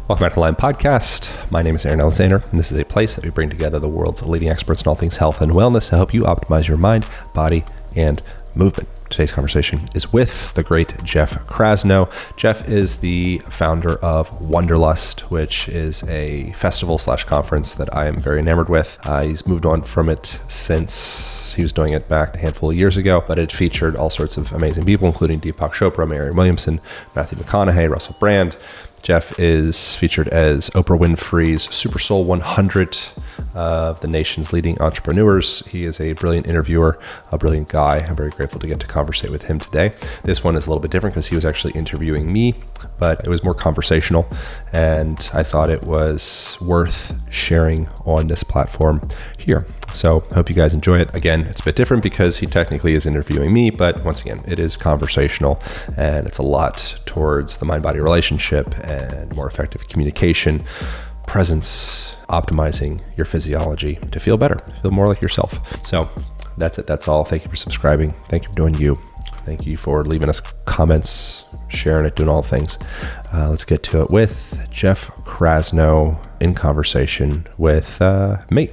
Welcome back to the Lyme Podcast. My name is Aaron Alexander, and this is a place that we bring together the world's leading experts in all things health and wellness to help you optimize your mind, body, and movement. Today's conversation is with the great Jeff Krasno. Jeff is the founder of Wanderlust, which is a festival/conference that I am very enamored with. He's moved on from it since he was doing it back a handful of years ago, but it featured all sorts of amazing people, including Deepak Chopra, Marianne Williamson, Matthew McConaughey, Russell Brand. Jeff is featured as Oprah Winfrey's Super Soul 100 of the nation's leading entrepreneurs. He is a brilliant interviewer, a brilliant guy. I'm very grateful to get to conversate with him today. This one is a little bit different because he was actually interviewing me, but it was more conversational, and I thought it was worth sharing on this platform here. So I hope you guys enjoy it. Again, it's a bit different because he technically is interviewing me, but once again, it is conversational, and it's a lot towards the mind-body relationship and more effective communication, presence, optimizing your physiology to feel better, feel more like yourself. So that's it. That's all. Thank you for subscribing. Thank you for doing you. Thank you for leaving us comments, sharing it, doing all the things. Let's get to it with Jeff Krasno in conversation with me.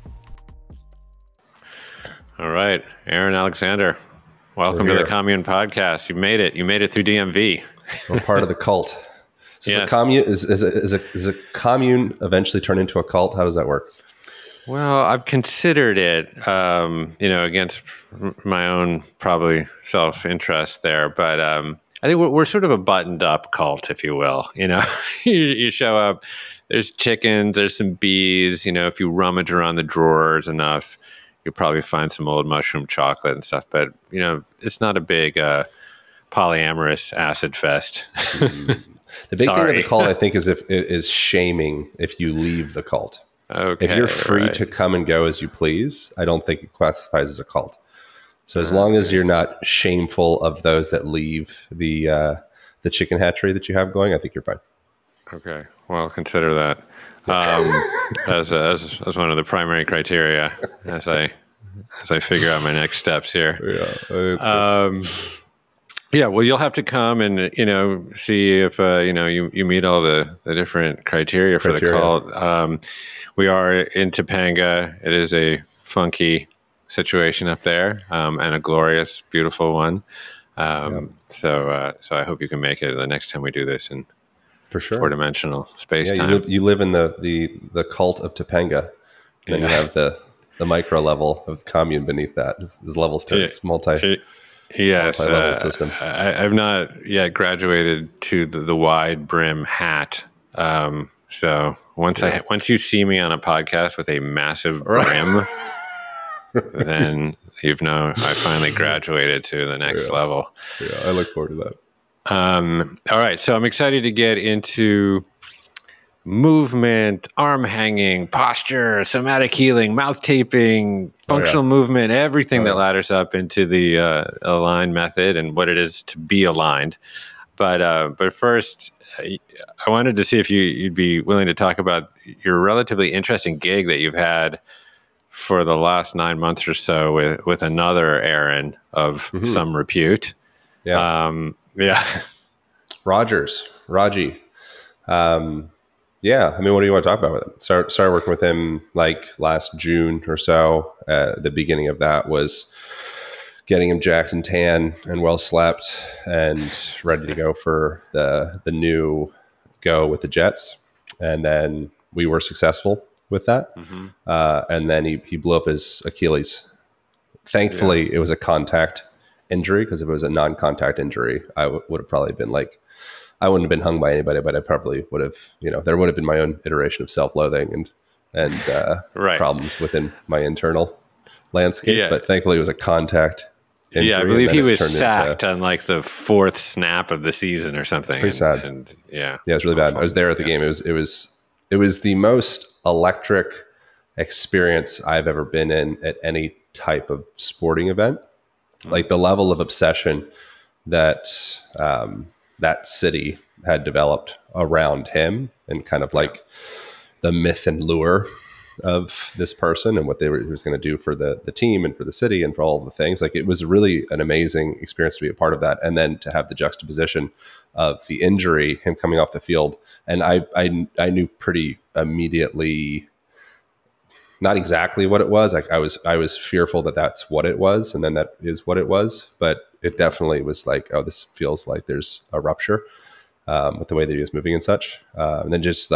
All right, Aaron Alexander, welcome to the Commune Podcast. You made it. You made it through DMV. We're part of the cult. So Yes. is a commune eventually turn into a cult? How does that work? Well, I've considered it, against my own probably self-interest there, but I think we're sort of a buttoned-up cult, if you will. You show up, there's chickens, there's some bees. If you rummage around the drawers enough, you'll probably find some old mushroom chocolate and stuff. But it's not a big polyamorous acid fest. The big thing of the cult, I think, is shaming if you leave the cult. Okay, if you're free to come and go as you please, I don't think it classifies as a cult. So as long as you're not shameful of those that leave the chicken hatchery that you have going, I think you're fine. Okay, well, I'll consider that as one of the primary criteria as I figure out my next steps here. Yeah, well, you'll have to come and see if you meet all the different criteria for the cult. We are in Topanga. It is a funky situation up there, and a glorious, beautiful one. So I hope you can make it the next time we do this in for sure four-dimensional space-time. Yeah, you live in the cult of Topanga. Then you have the micro level of commune beneath that. There's levels to it. It's multi-level system. I've not yet graduated to the wide brim hat. So once you see me on a podcast with a massive brim, then I finally graduated to the next level. Yeah, I look forward to that. All right, so I'm excited to get into movement, arm hanging, posture, somatic healing, mouth taping, functional movement, everything that ladders up into the aligned method and what it is to be aligned. But first, I wanted to see if you'd be willing to talk about your relatively interesting gig that you've had for the last 9 months or so with another Aaron of some repute. Raji. Yeah, I mean, what do you want to talk about with him? Started working with him like last June or so. The beginning of that was getting him jacked and tan and well slept and ready to go for the new go with the Jets. And then we were successful with that. And then he blew up his Achilles. Thankfully, it was a contact injury, because if it was a non-contact injury, I would have probably been like, I wouldn't have been hung by anybody, but I probably would have, there would have been my own iteration of self-loathing and problems within my internal landscape. Yeah. But thankfully it was a contact injury. Yeah, I believe he was sacked on like the fourth snap of the season or something. It's pretty sad. Yeah, it was really bad. I was there at the game. It was the most electric experience I've ever been in at any type of sporting event. Like the level of obsession that that city had developed around him, and kind of like the myth and lure of this person and what he was going to do for the team and for the city and for all of the things. Like, it was really an amazing experience to be a part of that. And then to have the juxtaposition of the injury, him coming off the field. And I knew pretty immediately, not exactly what it was. Like, I was fearful that that's what it was. And then that is what it was. But it definitely was like, oh, this feels like there's a rupture with the way that he was moving and such. And then just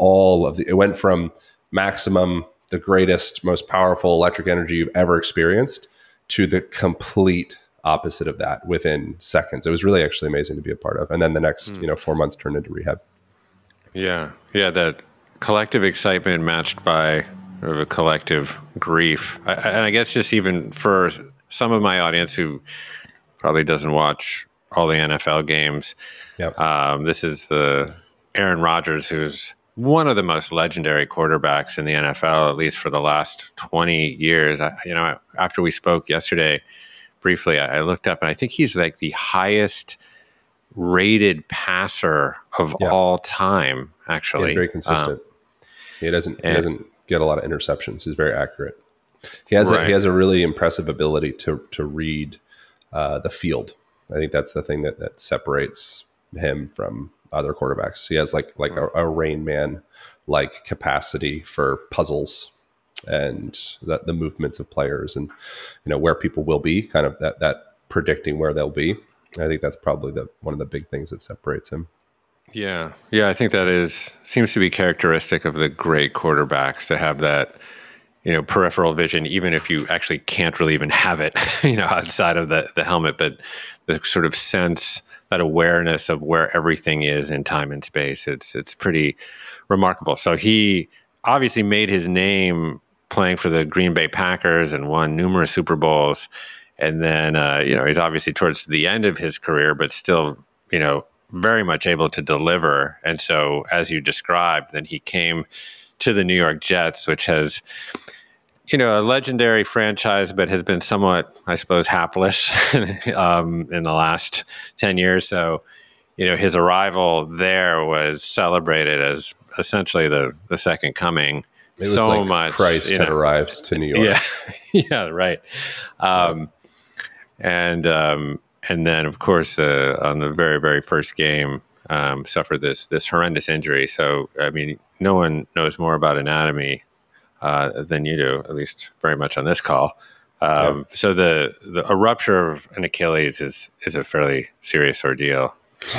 it went from maximum, the greatest, most powerful electric energy you've ever experienced, to the complete opposite of that within seconds. It was really actually amazing to be a part of. And then the next, 4 months turned into rehab. Yeah. Yeah. That collective excitement matched by sort of a collective grief. And I guess just even for some of my audience who probably doesn't watch all the NFL games, Yep. This is the Aaron Rodgers, who's one of the most legendary quarterbacks in the NFL, at least for the last 20 years. After we spoke yesterday briefly, I looked up, and I think he's like the highest rated passer of all time, actually. He's very consistent. He doesn't get a lot of interceptions. He's very accurate. He has a really impressive ability to read the field. I think that's the thing that separates him from other quarterbacks. He has like a Rain Man like capacity for puzzles and the movements of players, and where people will be, kind of that predicting where they'll be. I think that's probably one of the big things that separates him. Yeah. I think that seems to be characteristic of the great quarterbacks, to have that peripheral vision, even if you actually can't really even have it, outside of the helmet, but the sort of sense, that awareness of where everything is in time and space. It's pretty remarkable. So he obviously made his name playing for the Green Bay Packers and won numerous Super Bowls. And then, he's obviously towards the end of his career, but still, very much able to deliver. And so, as you described, then he came to the New York Jets, which has, a legendary franchise, but has been somewhat, I suppose, hapless in the last 10 years. So, his arrival there was celebrated as essentially the second coming. It was so like much Christ had arrived to New York. Yeah, right. And then, of course, on the very, very first game, suffered this horrendous injury. So, I mean, no one knows more about anatomy than you do, at least very much on this call. So a rupture of an Achilles is a fairly serious ordeal.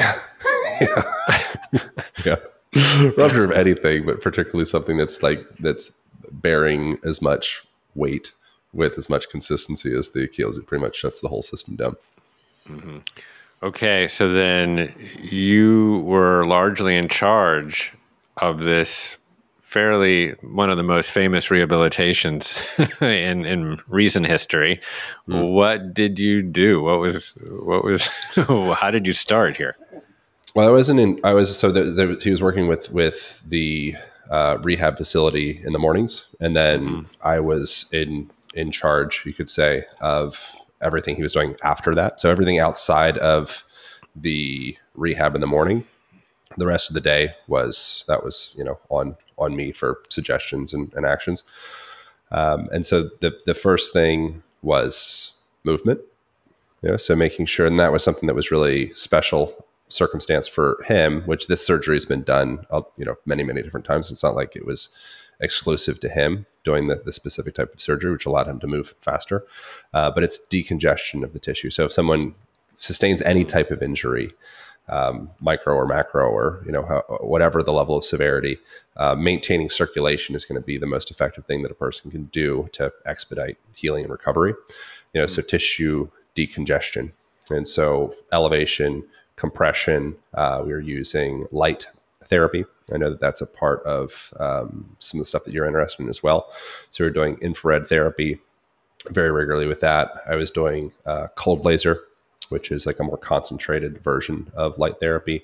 Yeah. Rupture of anything, but particularly something that's bearing as much weight with as much consistency as the Achilles. It pretty much shuts the whole system down. Mm-hmm. Okay, so then you were largely in charge of this one of the most famous rehabilitations in recent history. What did you do? What was how did you start here? Well, he was working with the rehab facility in the mornings, and then I was in charge, you could say, of everything he was doing after that. So everything outside of the rehab in the morning, the rest of the day was on me for suggestions and actions. And so the first thing was movement. So making sure, and that was something that was really special circumstance for him, which this surgery has been done, many, many different times. It's not like it was exclusive to him doing the specific type of surgery, which allowed him to move faster. But it's decongestion of the tissue. So if someone sustains any type of injury, micro or macro, or whatever the level of severity, maintaining circulation is going to be the most effective thing that a person can do to expedite healing and recovery. So tissue decongestion, and so elevation, compression. We are using light therapy. I know that that's a part of some of the stuff that you're interested in as well. So we're doing infrared therapy very regularly with that. I was doing cold laser, which is like a more concentrated version of light therapy.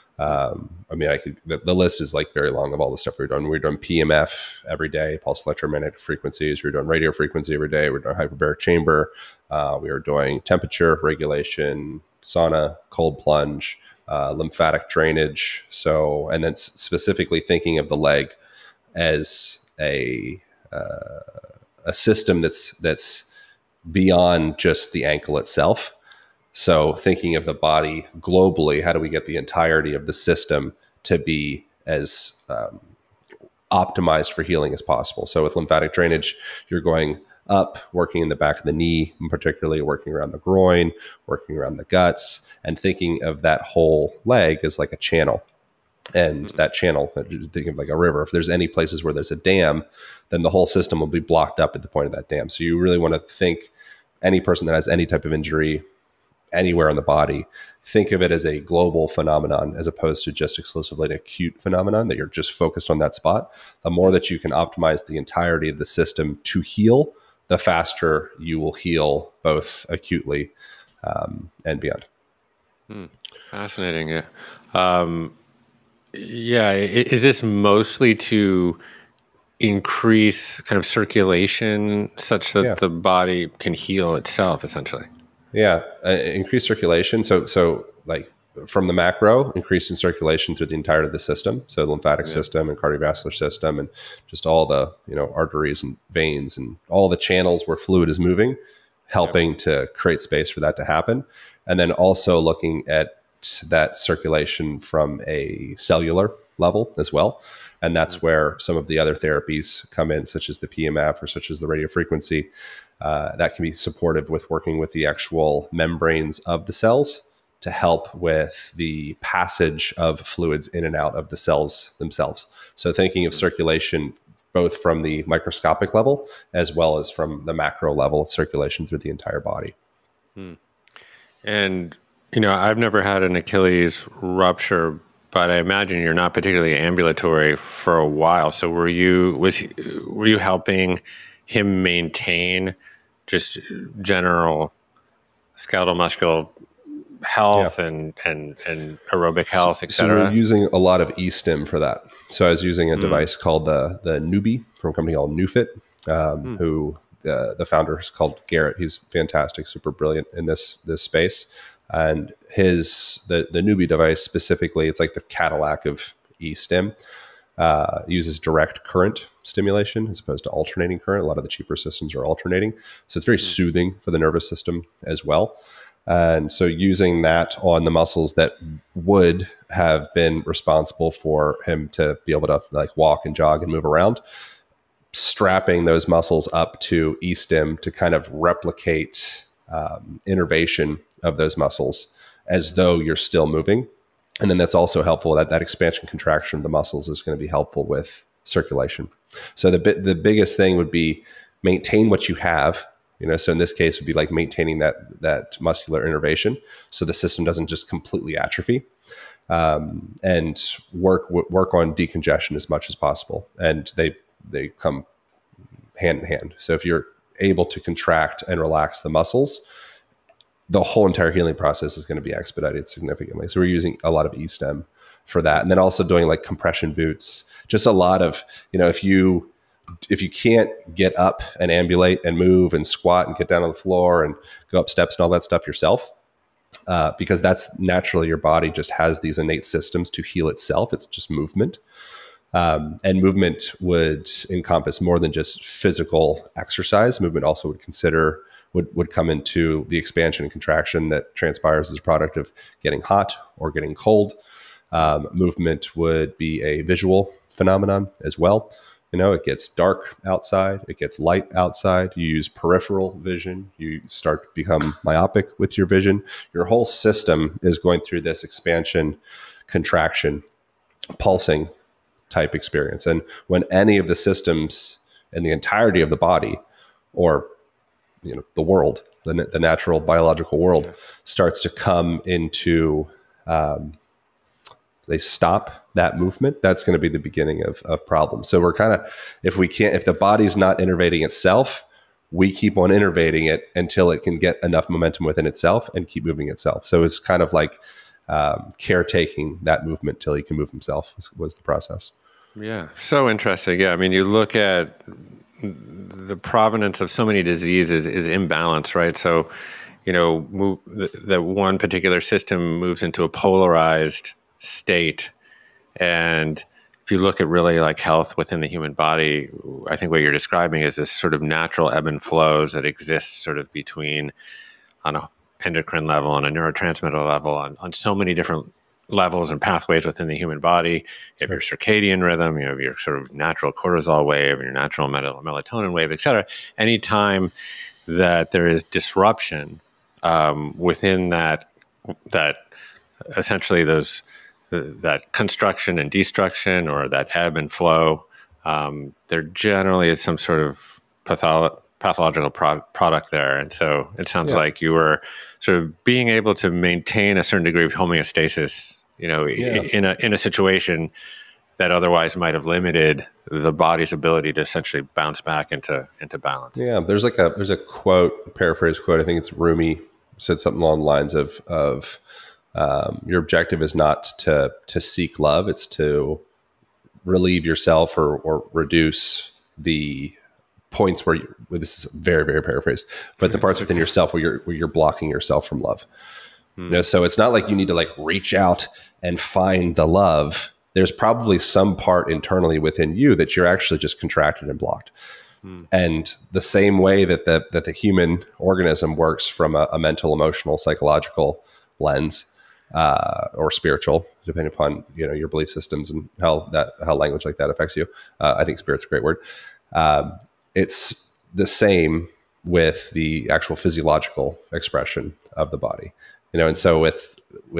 The list is like very long of all the stuff we're doing. We're doing PMF every day, pulse electromagnetic frequencies. We're doing radio frequency every day. We're doing hyperbaric chamber. We are doing temperature regulation, sauna, cold plunge, lymphatic drainage. So, and then specifically thinking of the leg as a system that's beyond just the ankle itself. So thinking of the body globally, how do we get the entirety of the system to be as optimized for healing as possible? So with lymphatic drainage, you're going up, working in the back of the knee, and particularly working around the groin, working around the guts, and thinking of that whole leg as like a channel. And that channel, think of like a river. If there's any places where there's a dam, then the whole system will be blocked up at the point of that dam. So you really want to think, any person that has any type of injury anywhere in the body, think of it as a global phenomenon as opposed to just exclusively an acute phenomenon that you're just focused on that spot. The more that you can optimize the entirety of the system to heal, the faster you will heal both acutely and beyond. Fascinating. Yeah. Yeah. Is this mostly to increase kind of circulation such that the body can heal itself, essentially? Yeah. Increase circulation. So like from the macro, increase in circulation through the entirety of the system. So the lymphatic system and cardiovascular system and just all the, arteries and veins and all the channels where fluid is moving, helping to create space for that to happen. And then also looking at that circulation from a cellular level as well. And that's where some of the other therapies come in, such as the PMF or such as the radiofrequency. That can be supportive with working with the actual membranes of the cells to help with the passage of fluids in and out of the cells themselves. So thinking of circulation both from the microscopic level as well as from the macro level of circulation through the entire body. And, I've never had an Achilles rupture, but I imagine you're not particularly ambulatory for a while. So were you helping him maintain just general skeletal muscular health and aerobic health, et cetera? So we're using a lot of e-stim for that. So I was using a device called the Newbie from a company called NewFit, who the founder is called Garrett. He's fantastic, super brilliant in this space. And the Newbie device specifically, it's like the Cadillac of e-stim. Uses direct current stimulation as opposed to alternating current. A lot of the cheaper systems are alternating. So it's very soothing for the nervous system as well. And so using that on the muscles that would have been responsible for him to be able to like walk and jog and move around, strapping those muscles up to e-stim to kind of replicate innervation of those muscles as though you're still moving. And then that's also helpful. That expansion contraction of the muscles is going to be helpful with circulation. So the biggest thing would be maintain what you have. So in this case, would be like maintaining that muscular innervation, so the system doesn't just completely atrophy, and work on decongestion as much as possible. And they come hand in hand. So if you're able to contract and relax the muscles, the whole entire healing process is going to be expedited significantly. So we're using a lot of e-stim for that. And then also doing like compression boots, just a lot of, if you can't get up and ambulate and move and squat and get down on the floor and go up steps and all that stuff yourself, because that's naturally your body just has these innate systems to heal itself. It's just movement. And movement would encompass more than just physical exercise. Movement also would come into the expansion and contraction that transpires as a product of getting hot or getting cold. Movement would be a visual phenomenon as well. It gets dark outside, it gets light outside. You use peripheral vision. You start to become myopic with your vision. Your whole system is going through this expansion, contraction, pulsing type experience. And when any of the systems in the entirety of the body, or the world, the natural biological world, starts to come into, they stop that movement, that's going to be the beginning of problems. So we're kind of, if the body's not innervating itself, we keep on innervating it until it can get enough momentum within itself and keep moving itself. So it's kind of like caretaking that movement till he can move himself was the process. Yeah. So interesting. Yeah. I mean, you look at the provenance of so many diseases is imbalance, right? So, that one particular system moves into a polarized state, and you look at really like health within the human body, I think what you're describing is this sort of natural ebb and flows that exist sort of between on a endocrine level, on a neurotransmitter level, on so many different levels and pathways within the human body. You have your circadian rhythm, you have your sort of natural cortisol wave, and your natural melatonin wave, et cetera. Anytime that there is disruption within that essentially that construction and destruction, or that ebb and flow, there generally is some sort of pathological product there. And so it sounds like you were sort of being able to maintain a certain degree of homeostasis, in a situation that otherwise might have limited the body's ability to essentially bounce back into balance. Yeah, there's a quote, paraphrase quote. I think it's Rumi said something along the lines of your objective is not to seek love; it's to relieve yourself or reduce the points where this is very, very paraphrased, but the parts within yourself where you're blocking yourself from love. So it's not like you need to like reach out and find the love. There's probably some part internally within you that you're actually just contracted and blocked. And the same way that the human organism works from a mental, emotional, psychological lens, or spiritual, depending upon your belief systems and how language like that affects you. I think spirit's a great word. It's the same with the actual physiological expression of the body, and so with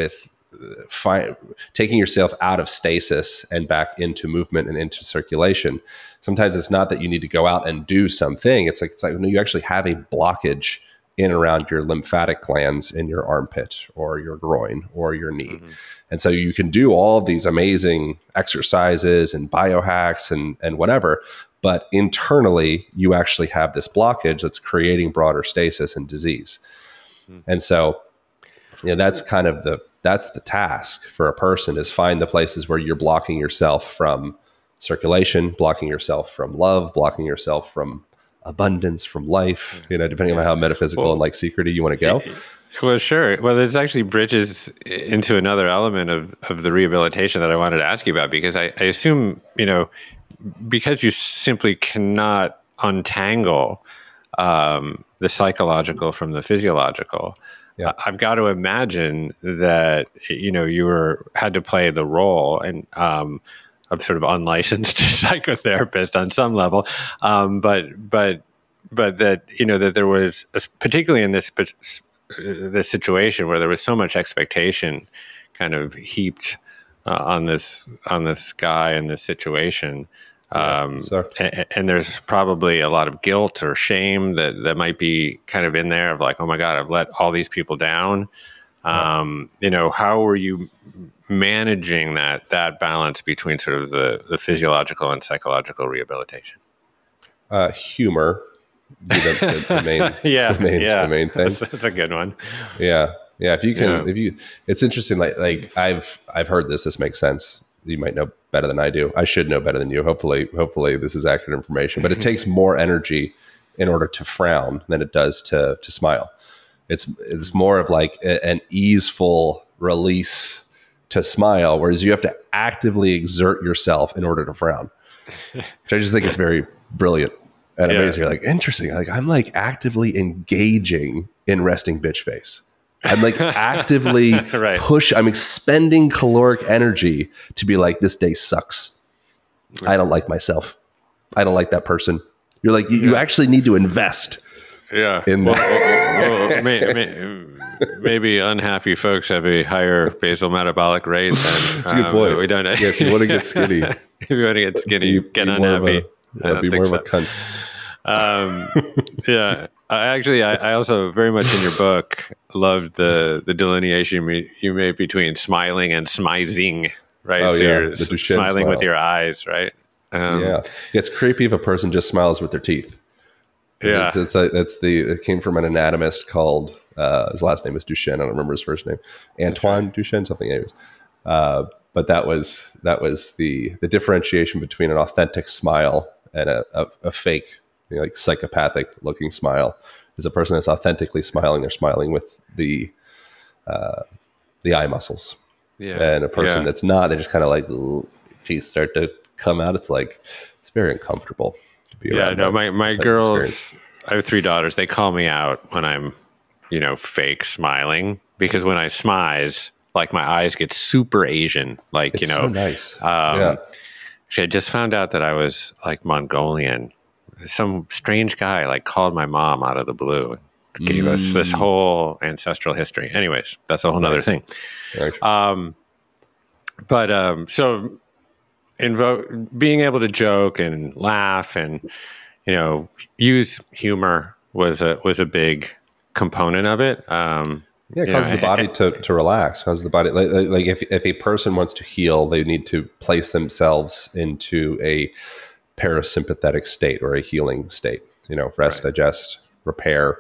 taking yourself out of stasis and back into movement and into circulation, sometimes it's not that you need to go out and do something. It's like no, you actually have a blockage in around your lymphatic glands in your armpit or your groin or your knee. And so you can do all of these amazing exercises and biohacks and whatever, but internally you actually have this blockage that's creating broader stasis and disease. And so, that's kind of that's the task for a person, is find the places where you're blocking yourself from circulation, blocking yourself from love, blocking yourself from abundance, from life, depending on how metaphysical and like secrety you want to go. Well, sure. Well, this actually bridges into another element of the rehabilitation that I wanted to ask you about, because I assume, because you simply cannot untangle the psychological from the physiological. Yeah. I've got to imagine that, you had to play the role and of sort of unlicensed psychotherapist on some level. But that, that there was, particularly in this situation where there was so much expectation kind of heaped on this guy and this situation. And there's probably a lot of guilt or shame that might be kind of in there of like, oh my God, I've let all these people down. How were you managing that balance between sort of the physiological and psychological rehabilitation? Humor, the main thing. That's a good one. Yeah. If you can, it's interesting. Like I've heard this makes sense. You might know better than I do. I should know better than you. Hopefully this is accurate information, but it takes more energy in order to frown than it does to smile. It's more of like an easeful release to smile, whereas you have to actively exert yourself in order to frown, which I just think is very brilliant and amazing. You're like, interesting. Like I'm like actively engaging in resting bitch face. I'm like actively I'm expending caloric energy to be like, this day sucks. I don't like myself. I don't like that person. You're like, you actually need to invest. In maybe unhappy folks have a higher basal metabolic rate. That's a good point. We don't. If you want to get skinny, get unhappy. Be more of a cunt. I also very much in your book loved the delineation you made between smiling and smizing, right? Oh, so you're the smiling with your eyes, right? It's creepy if a person just smiles with their teeth. It came from an anatomist called his last name is Duchenne. I don't remember his first name. Antoine Duchenne, something anyways. But that was the differentiation between an authentic smile and a fake, like psychopathic looking smile. Is a person that's authentically smiling. They're smiling with the eye muscles. And a person that's not, they just kind of like, start to come out, it's very uncomfortable to be around. No, my girls, I have 3 daughters. They call me out when I'm, fake smiling, because when I smize, like my eyes get super Asian. Like, it's so nice. Yeah. Actually, I just found out that I was like Mongolian. Some strange guy like called my mom out of the blue and gave us this whole ancestral history. Anyways, that's a whole nother thing. Right. So being able to joke and laugh and, use humor was a big component of it. It causes the body to relax. Causes the body, like if a person wants to heal, they need to place themselves into a parasympathetic state or a healing state. Rest, digest, repair,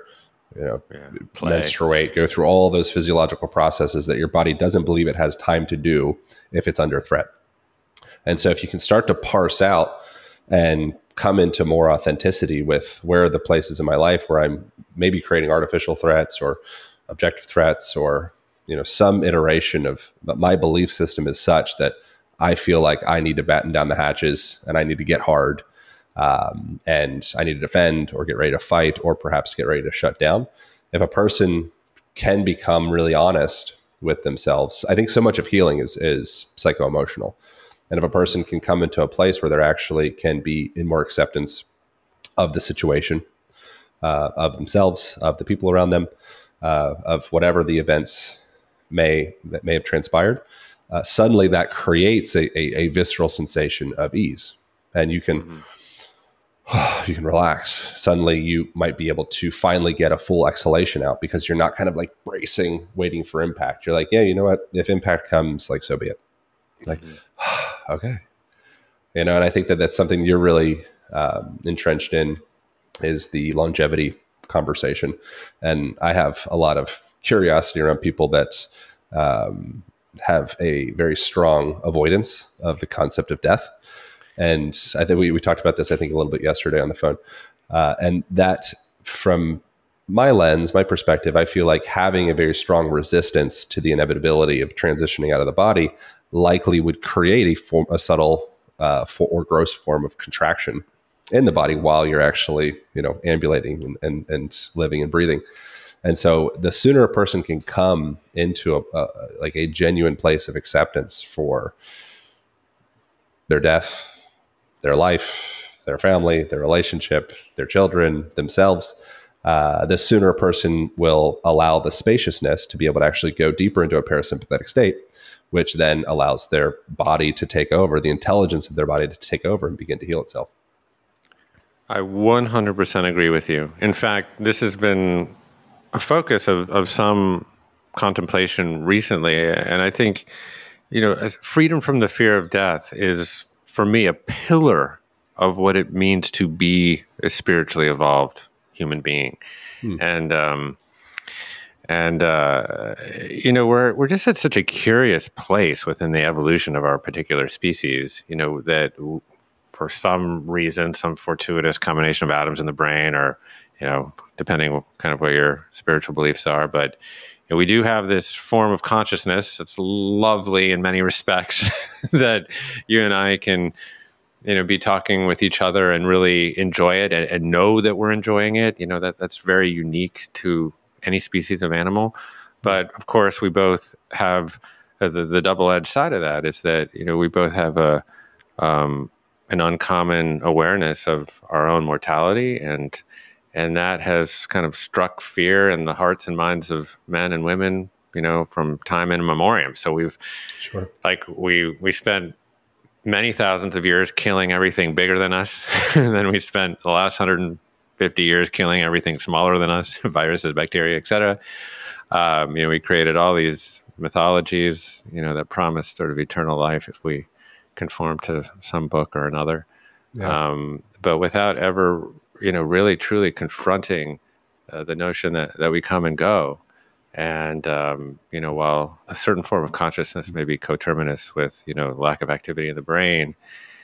menstruate, go through all those physiological processes that your body doesn't believe it has time to do if it's under threat. And so if you can start to parse out and come into more authenticity with where are the places in my life where I'm maybe creating artificial threats or objective threats, or some iteration of my belief system is such that I feel like I need to batten down the hatches and I need to get hard, and I need to defend or get ready to fight or perhaps get ready to shut down. If a person can become really honest with themselves, I think so much of healing is psycho-emotional. And if a person can come into a place where they're actually can be in more acceptance of the situation, of themselves, of the people around them, of whatever the events that may have transpired, suddenly that creates a visceral sensation of ease, and you can you can relax. Suddenly, you might be able to finally get a full exhalation out because you're not kind of like bracing, waiting for impact. You're like, yeah, you know what? If impact comes, like so be it. Like, okay, and I think that's something you're really entrenched in, is the longevity conversation. And I have a lot of curiosity around people that have a very strong avoidance of the concept of death. And I think we talked about this, I think, a little bit yesterday on the phone. And that, from my lens, my perspective, I feel like having a very strong resistance to the inevitability of transitioning out of the body likely would create a subtle or gross form of contraction in the body while you're actually, ambulating and living and breathing. And so the sooner a person can come into a genuine place of acceptance for their death, their life, their family, their relationship, their children, themselves, the sooner a person will allow the spaciousness to be able to actually go deeper into a parasympathetic state, which then allows their body to take over, the intelligence of their body to take over and begin to heal itself. I 100% agree with you. In fact, this has been a focus of some contemplation recently. And I think, freedom from the fear of death is, for me, a pillar of what it means to be a spiritually evolved human being. And we're just at such a curious place within the evolution of our particular species, that for some reason, some fortuitous combination of atoms in the brain, or, depending kind of what your spiritual beliefs are. But we do have this form of consciousness that's lovely in many respects that you and I can, be talking with each other and really enjoy it and know that we're enjoying it. That's very unique to any species of animal. But of course, we both have the double-edged side of that, is that, we both have an uncommon awareness of our own mortality, and that has kind of struck fear in the hearts and minds of men and women, from time immemorial. So we've, we spent many thousands of years killing everything bigger than us, and then we spent the last 150 years killing everything smaller than us, viruses, bacteria, etc. We created all these mythologies, that promised sort of eternal life if we conform to some book or another, but without ever, really truly confronting the notion that we come and go. And, while a certain form of consciousness may be coterminous with, lack of activity in the brain,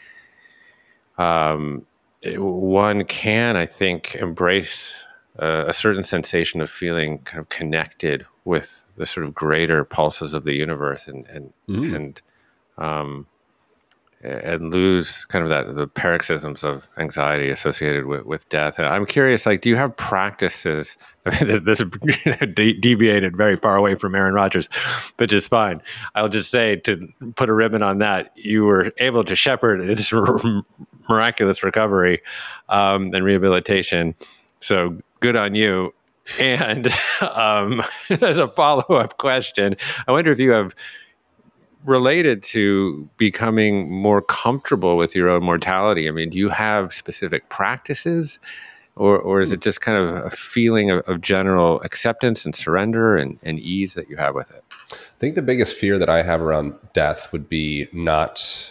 one can, I think, embrace a certain sensation of feeling kind of connected with the sort of greater pulses of the universe, and and lose kind of the paroxysms of anxiety associated with death. And I'm curious, like, do you have practices? I mean, this deviated very far away from Aaron Rodgers, but just fine. I'll just say, to put a ribbon on that, you were able to shepherd this miraculous recovery and rehabilitation. So good on you. And as a follow-up question, I wonder if you have, related to becoming more comfortable with your own mortality, I mean, do you have specific practices, or is it just kind of a feeling of general acceptance and surrender and ease that you have with it? I think the biggest fear that I have around death would be not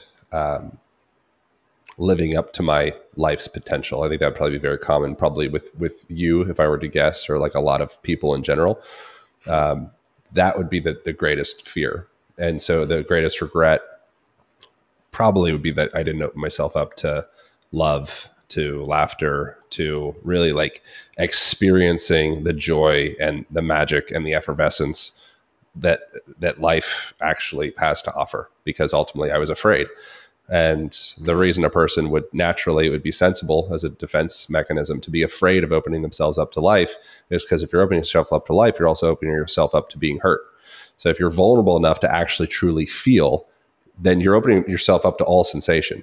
living up to my life's potential. I think that would probably be very common, probably with you, if I were to guess, or like a lot of people in general. That would be the greatest fear. And so the greatest regret probably would be that I didn't open myself up to love, to laughter, to really like experiencing the joy and the magic and the effervescence that life actually has to offer, because ultimately I was afraid. And the reason a person would naturally, it would be sensible as a defense mechanism to be afraid of opening themselves up to life, is because if you're opening yourself up to life, you're also opening yourself up to being hurt. So if you're vulnerable enough to actually truly feel, then you're opening yourself up to all sensation.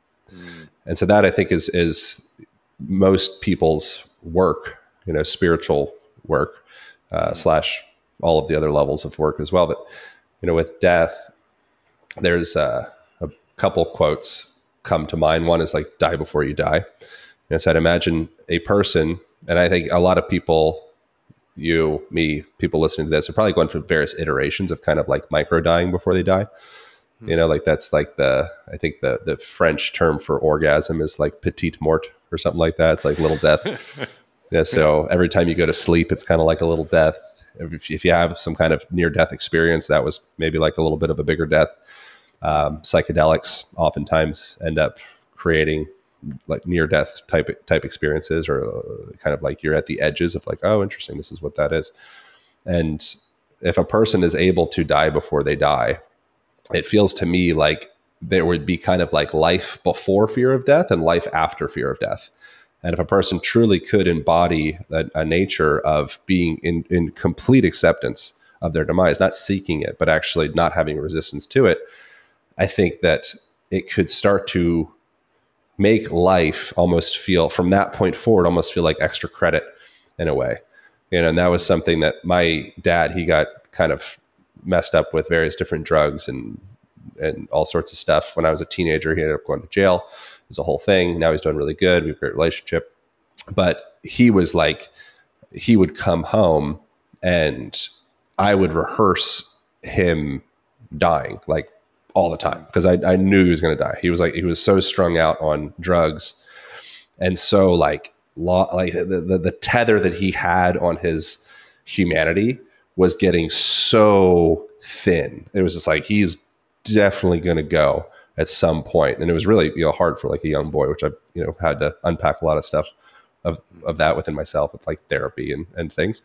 And so that, I think, is most people's work, spiritual work, slash all of the other levels of work as well. But, with death, there's a couple quotes come to mind. One is like, die before you die. So I'd imagine a person, and I think a lot of people, you, me, people listening to this are probably going through various iterations of kind of like micro dying before they die. Like that's like I think the French term for orgasm is like petite mort or something like that. It's like little death. Yeah. So every time you go to sleep, it's kind of like a little death. If you have some kind of near death experience, that was maybe like a little bit of a bigger death. Psychedelics oftentimes end up creating like near death type experiences, or kind of like you're at the edges of like, oh, interesting, this is what that is. And if a person is able to die before they die, it feels to me like there would be kind of like life before fear of death and life after fear of death. And if a person truly could embody a nature of being in complete acceptance of their demise, not seeking it, but actually not having resistance to it, I think that it could start to make life almost feel, from that point forward, almost feel like extra credit in a way. And that was something that my dad, he got kind of messed up with various different drugs and all sorts of stuff. When I was a teenager, he ended up going to jail. It was a whole thing. Now he's doing really good. We have a great relationship. But he was like, he would come home and I would rehearse him dying, like all the time, because I knew he was going to die. He was so strung out on drugs, and so like the tether that he had on his humanity was getting so thin. It was just like, he's definitely going to go at some point. And it was really hard for like a young boy, which I've had to unpack a lot of stuff of that within myself, with like therapy and things.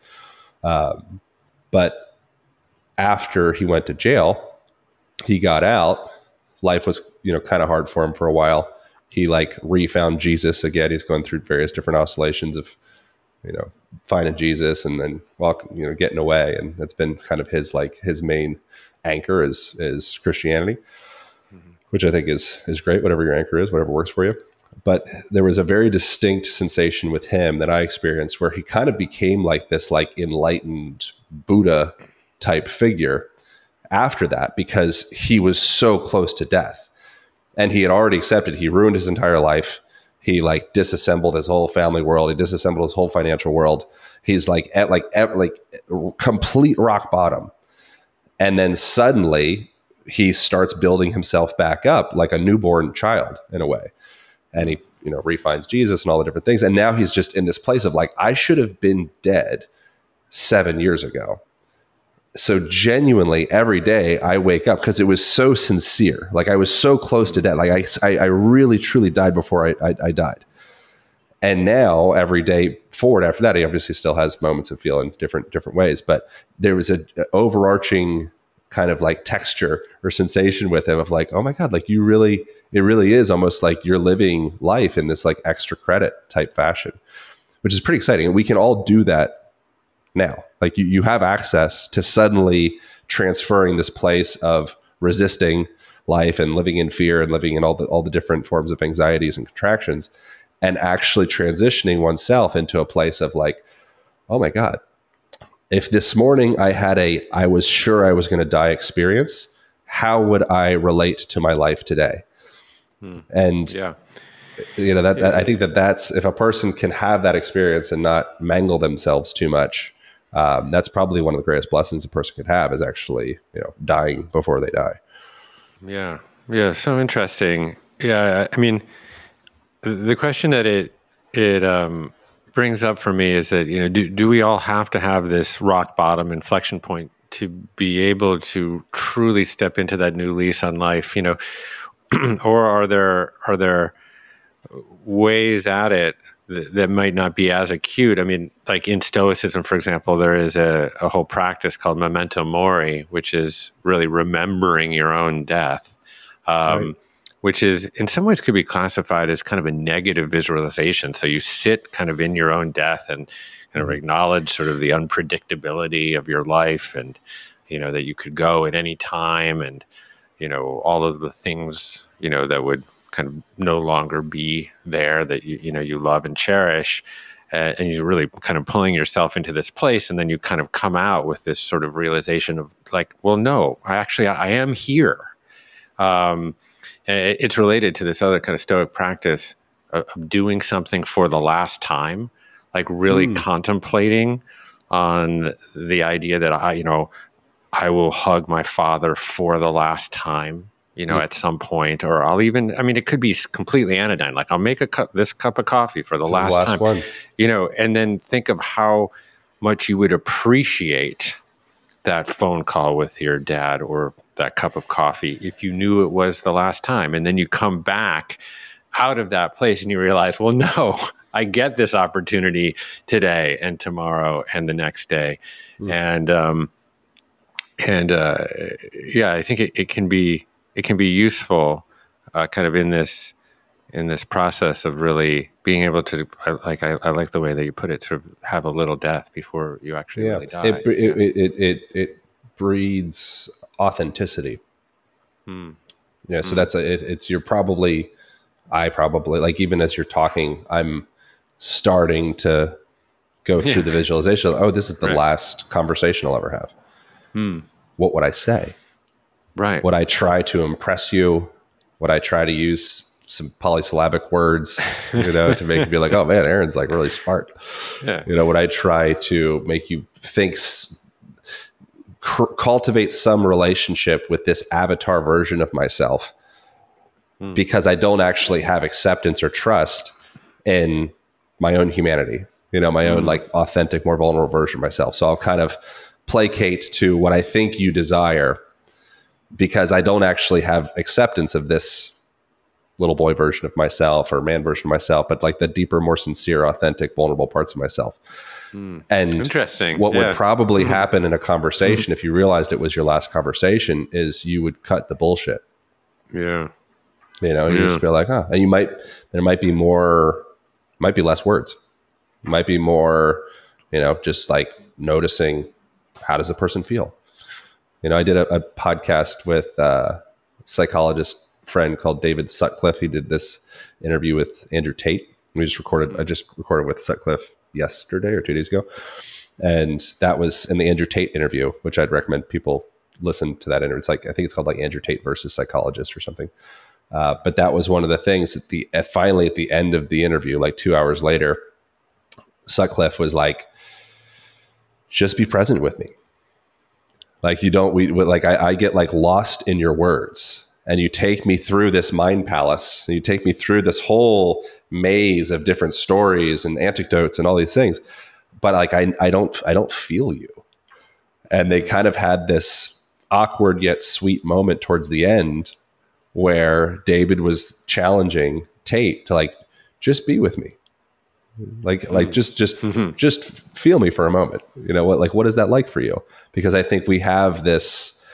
But after he went to jail, he got out. Life was, kind of hard for him for a while. He like refound Jesus again. He's going through various different oscillations of, finding Jesus and then, getting away. And that's been kind of his main anchor is Christianity, which I think is great. Whatever your anchor is, whatever works for you. But there was a very distinct sensation with him that I experienced where he kind of became like this, like enlightened Buddha type figure after that, because he was so close to death and he had already accepted, he ruined his entire life. He like disassembled his whole family world. He disassembled his whole financial world. He's like at complete rock bottom. And then suddenly he starts building himself back up like a newborn child in a way. And he, refines Jesus and all the different things. And now he's just in this place of like, I should have been dead 7 years ago. So genuinely every day I wake up, because it was so sincere. Like I was so close to death. Like I really, truly died before I died. And now every day forward after that, he obviously still has moments of feeling different ways. But there was an overarching kind of like texture or sensation with him of like, oh my God, like it really is almost like you're living life in this like extra credit type fashion, which is pretty exciting. And we can all do that now. Like you have access to suddenly transferring this place of resisting life and living in fear and living in all the different forms of anxieties and contractions, and actually transitioning oneself into a place of like, oh my God, if this morning I was sure I was going to die experience, how would I relate to my life today? And I think that's, if a person can have that experience and not mangle themselves too much, that's probably one of the greatest blessings a person could have, is actually, dying before they die. Yeah. Yeah. So interesting. Yeah. I mean, the question that it brings up for me is that, do we all have to have this rock bottom inflection point to be able to truly step into that new lease on life, or are there ways at it that might not be as acute? I mean, like in Stoicism, for example, there is a whole practice called memento mori, which is really remembering your own death, right. Which is in some ways could be classified as kind of a negative visualization. So you sit kind of in your own death and kind of acknowledge sort of the unpredictability of your life, and, that you could go at any time, and, all of the things, that would kind of no longer be there that you love and cherish, and you're really kind of pulling yourself into this place, and then you kind of come out with this sort of realization of like, well, no, I am here. It's related to this other kind of Stoic practice of doing something for the last time, like really contemplating on the idea that I will hug my father for the last time, at some point, or it could be completely anodyne. Like I'll make this cup of coffee for the last time, one. And then think of how much you would appreciate that phone call with your dad or that cup of coffee if you knew it was the last time. And then you come back out of that place and you realize, well, no, I get this opportunity today and tomorrow and the next day. And I think it can be useful kind of in this process of really being able to, I like the way that you put it, sort of have a little death before you actually really die. It breeds authenticity. So that's I probably like, even as you're talking, I'm starting to go through the visualization. Oh, this is the last conversation I'll ever have. What would I say? Right. Would I try to impress you? Would I try to use some polysyllabic words, to make you be like, oh man, Aaron's like really smart. Yeah. Would I try to make you think, cultivate some relationship with this avatar version of myself, because I don't actually have acceptance or trust in my own humanity, my own like authentic, more vulnerable version of myself. So I'll kind of placate to what I think you desire, because I don't actually have acceptance of this little boy version of myself or man version of myself, but like the deeper, more sincere, authentic, vulnerable parts of myself. And interesting. What would probably happen in a conversation, if you realized it was your last conversation, is you would cut the bullshit. Yeah. You just be like, and there might be less words. It might be more, just like noticing, how does the person feel? I did a podcast with a psychologist friend called David Sutcliffe. He did this interview with Andrew Tate. I just recorded with Sutcliffe yesterday or 2 days ago. And that was in the Andrew Tate interview, which I'd recommend people listen to that interview. It's like, I think it's called like Andrew Tate versus Psychologist or something. But that was one of the things that finally at the end of the interview, like 2 hours later, Sutcliffe was like, just be present with me. Like I get like lost in your words, and you take me through this mind palace, and you take me through this whole maze of different stories and anecdotes and all these things. But like, I don't feel you. And they kind of had this awkward yet sweet moment towards the end where David was challenging Tate to like, just be with me. Just feel me for a moment. What is that like for you? Because I think we have this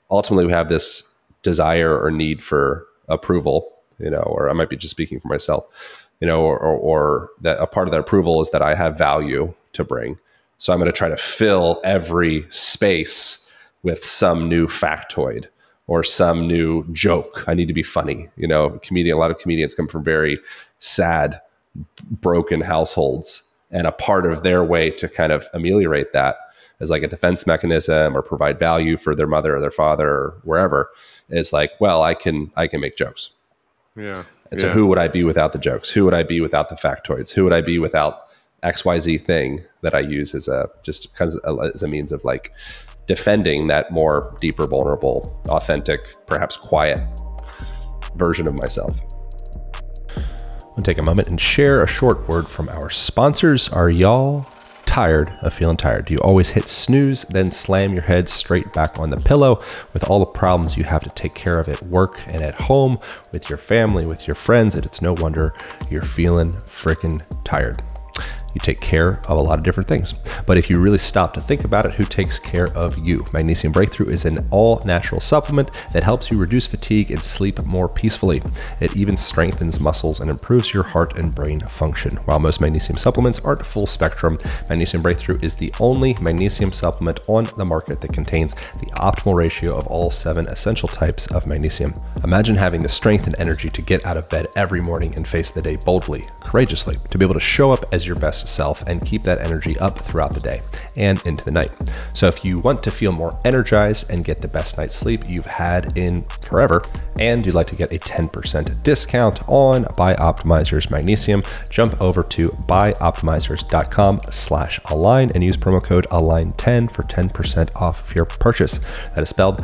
ultimately we have this desire or need for approval, or I might be just speaking for myself, or that a part of that approval is that I have value to bring. So I'm going to try to fill every space with some new factoid or some new joke. I need to be funny. A lot of comedians come from very sad, broken households, and a part of their way to kind of ameliorate that as like a defense mechanism or provide value for their mother or their father or wherever is like, well, I can make jokes. Yeah. And so who would I be without the jokes? Who would I be without the factoids? Who would I be without XYZ thing that I use as a means of like defending that more deeper, vulnerable, authentic, perhaps quiet version of myself? We'll take a moment and share a short word from our sponsors. Are y'all tired of feeling tired? Do you always hit snooze, then slam your head straight back on the pillow with all the problems you have to take care of at work and at home, with your family, with your friends, and it's no wonder you're feeling freaking tired? You take care of a lot of different things. But if you really stop to think about it, who takes care of you? Magnesium Breakthrough is an all-natural supplement that helps you reduce fatigue and sleep more peacefully. It even strengthens muscles and improves your heart and brain function. While most magnesium supplements aren't full spectrum, Magnesium Breakthrough is the only magnesium supplement on the market that contains the optimal ratio of all 7 essential types of magnesium. Imagine having the strength and energy to get out of bed every morning and face the day boldly, courageously, to be able to show up as your best self and keep that energy up throughout the day and into the night. So if you want to feel more energized and get the best night's sleep you've had in forever, and you'd like to get a 10% discount on Bioptimizers Magnesium, jump over to bioptimizers.com/align and use promo code align10 for 10% off of your purchase. That is spelled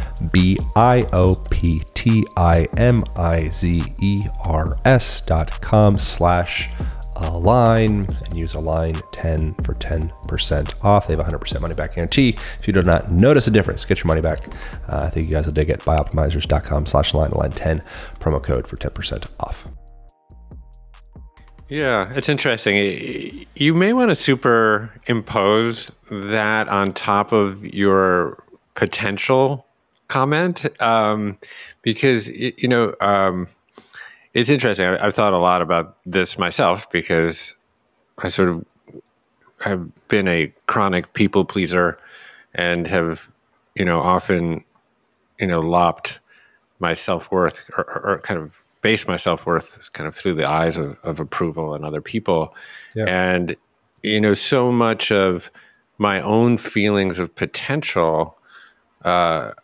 bioptimizers.com/align and use align 10 for 10% off. They have a 100% money back guarantee. If you do not notice a difference, get your money back. I think you guys will dig it. Bioptimizers.com/align 10 promo code for 10% off. Yeah, it's interesting. You may want to superimpose that on top of your potential comment, because it's interesting. I've thought a lot about this myself because I sort of have been a chronic people pleaser and have, often, lopped my self-worth or kind of based my self-worth kind of through the eyes of approval and other people. Yeah. And, so much of my own feelings of potential and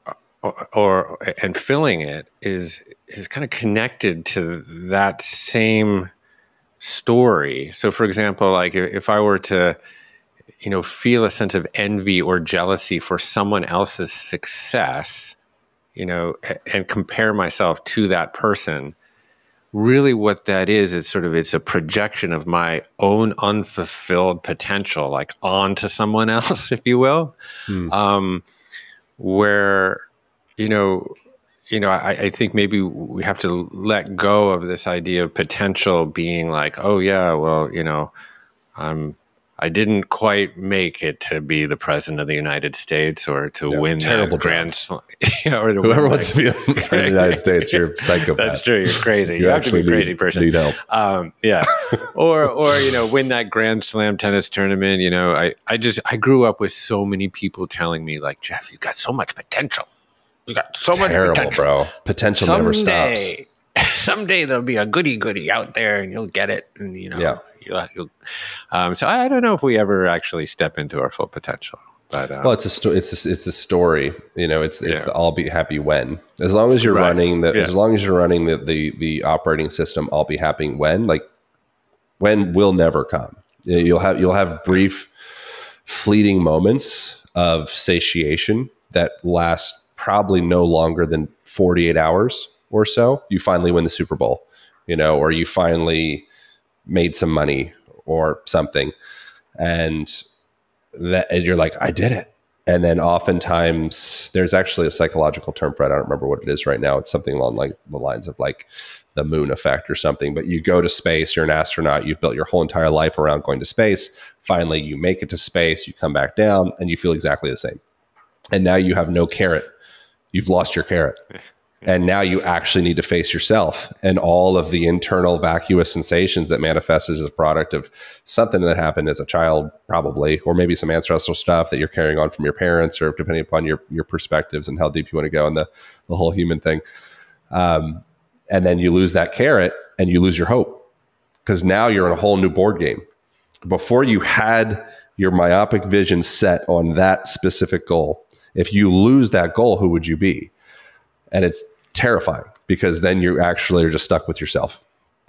filling it is kind of connected to that same story. So for example, like if I were to, feel a sense of envy or jealousy for someone else's success, and compare myself to that person, really what that is it's a projection of my own unfulfilled potential, like onto someone else, if you will. Where, I think maybe we have to let go of this idea of potential being like, oh yeah, well, I didn't quite make it to be the president of the United States or to win that Grand Slam. Whoever wants to be the president of the United States, you're a psychopath. That's true. You're crazy. You have to be a crazy person. Need help. Yeah. or win that Grand Slam tennis tournament. I grew up with so many people telling me like, Jeff, you got so much potential. You got so much potential, bro. Potential never stops. Someday there'll be a goody out there, and you'll get it. And yeah. So I don't know if we ever actually step into our full potential. But well, it's a story. It's a story. It's the "I'll be happy when." As long as you're running the operating system, "I'll be happy when." Like when will never come. You'll have brief, fleeting moments of satiation that last probably no longer than 48 hours or so. You finally win the Super Bowl, or you finally made some money or something. And you're like, I did it. And then oftentimes there's actually a psychological term for it. I don't remember what it is right now. It's something along like the lines of like the moon effect or something, but you go to space, you're an astronaut, you've built your whole entire life around going to space. Finally, you make it to space, you come back down and you feel exactly the same. And now you have no carrot. you've lost your carrot. And now you actually need to face yourself and all of the internal vacuous sensations that manifest as a product of something that happened as a child, probably, or maybe some ancestral stuff that you're carrying on from your parents, or depending upon your perspectives and how deep you want to go in the whole human thing. And then you lose that carrot and you lose your hope, because now you're in a whole new board game. Before, you had your myopic vision set on that specific goal. If you lose that goal, who would you be? And it's terrifying, because then you actually are just stuck with yourself.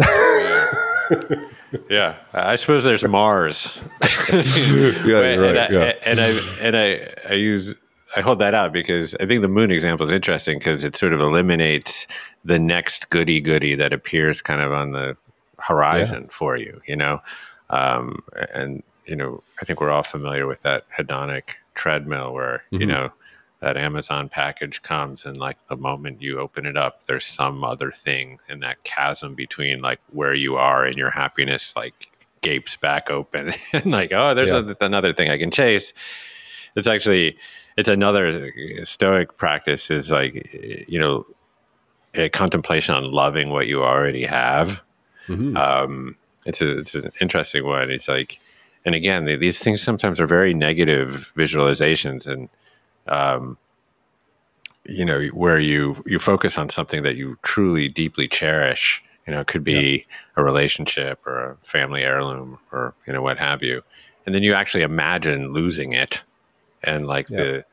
Yeah, I suppose there's Mars. Yeah, right. I hold that out because I think the moon example is interesting, because it sort of eliminates the next goody that appears kind of on the horizon for you, and I think we're all familiar with that hedonic treadmill where that Amazon package comes, and like the moment you open it up, there's some other thing, and that chasm between like where you are and your happiness like gapes back open, and like, oh, there's another thing I can chase. It's another Stoic practice is like, a contemplation on loving what you already have. It's an interesting one. It's like, and again, these things sometimes are very negative visualizations, and where you focus on something that you truly deeply cherish. It could be a relationship or a family heirloom or what have you, and then you actually imagine losing it, and like the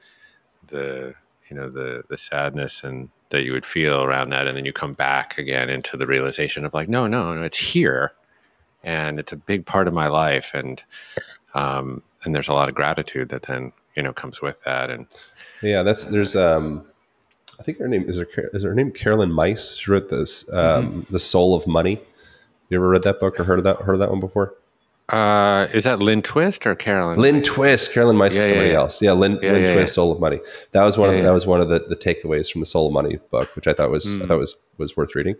sadness and that you would feel around that, and then you come back again into the realization of like, no, it's here, and it's a big part of my life, and there's a lot of gratitude that then comes with that. And there's I think her name is her name Carolyn Myss. She wrote this The Soul of Money. You ever read that book or heard of that one before? Is that Lynn Twist or Carolyn? Lynn Twist. Carolyn Myss is somebody else. Yeah, Lynn Twist, Soul of Money. That was one of the takeaways from the Soul of Money book, which I thought was worth reading.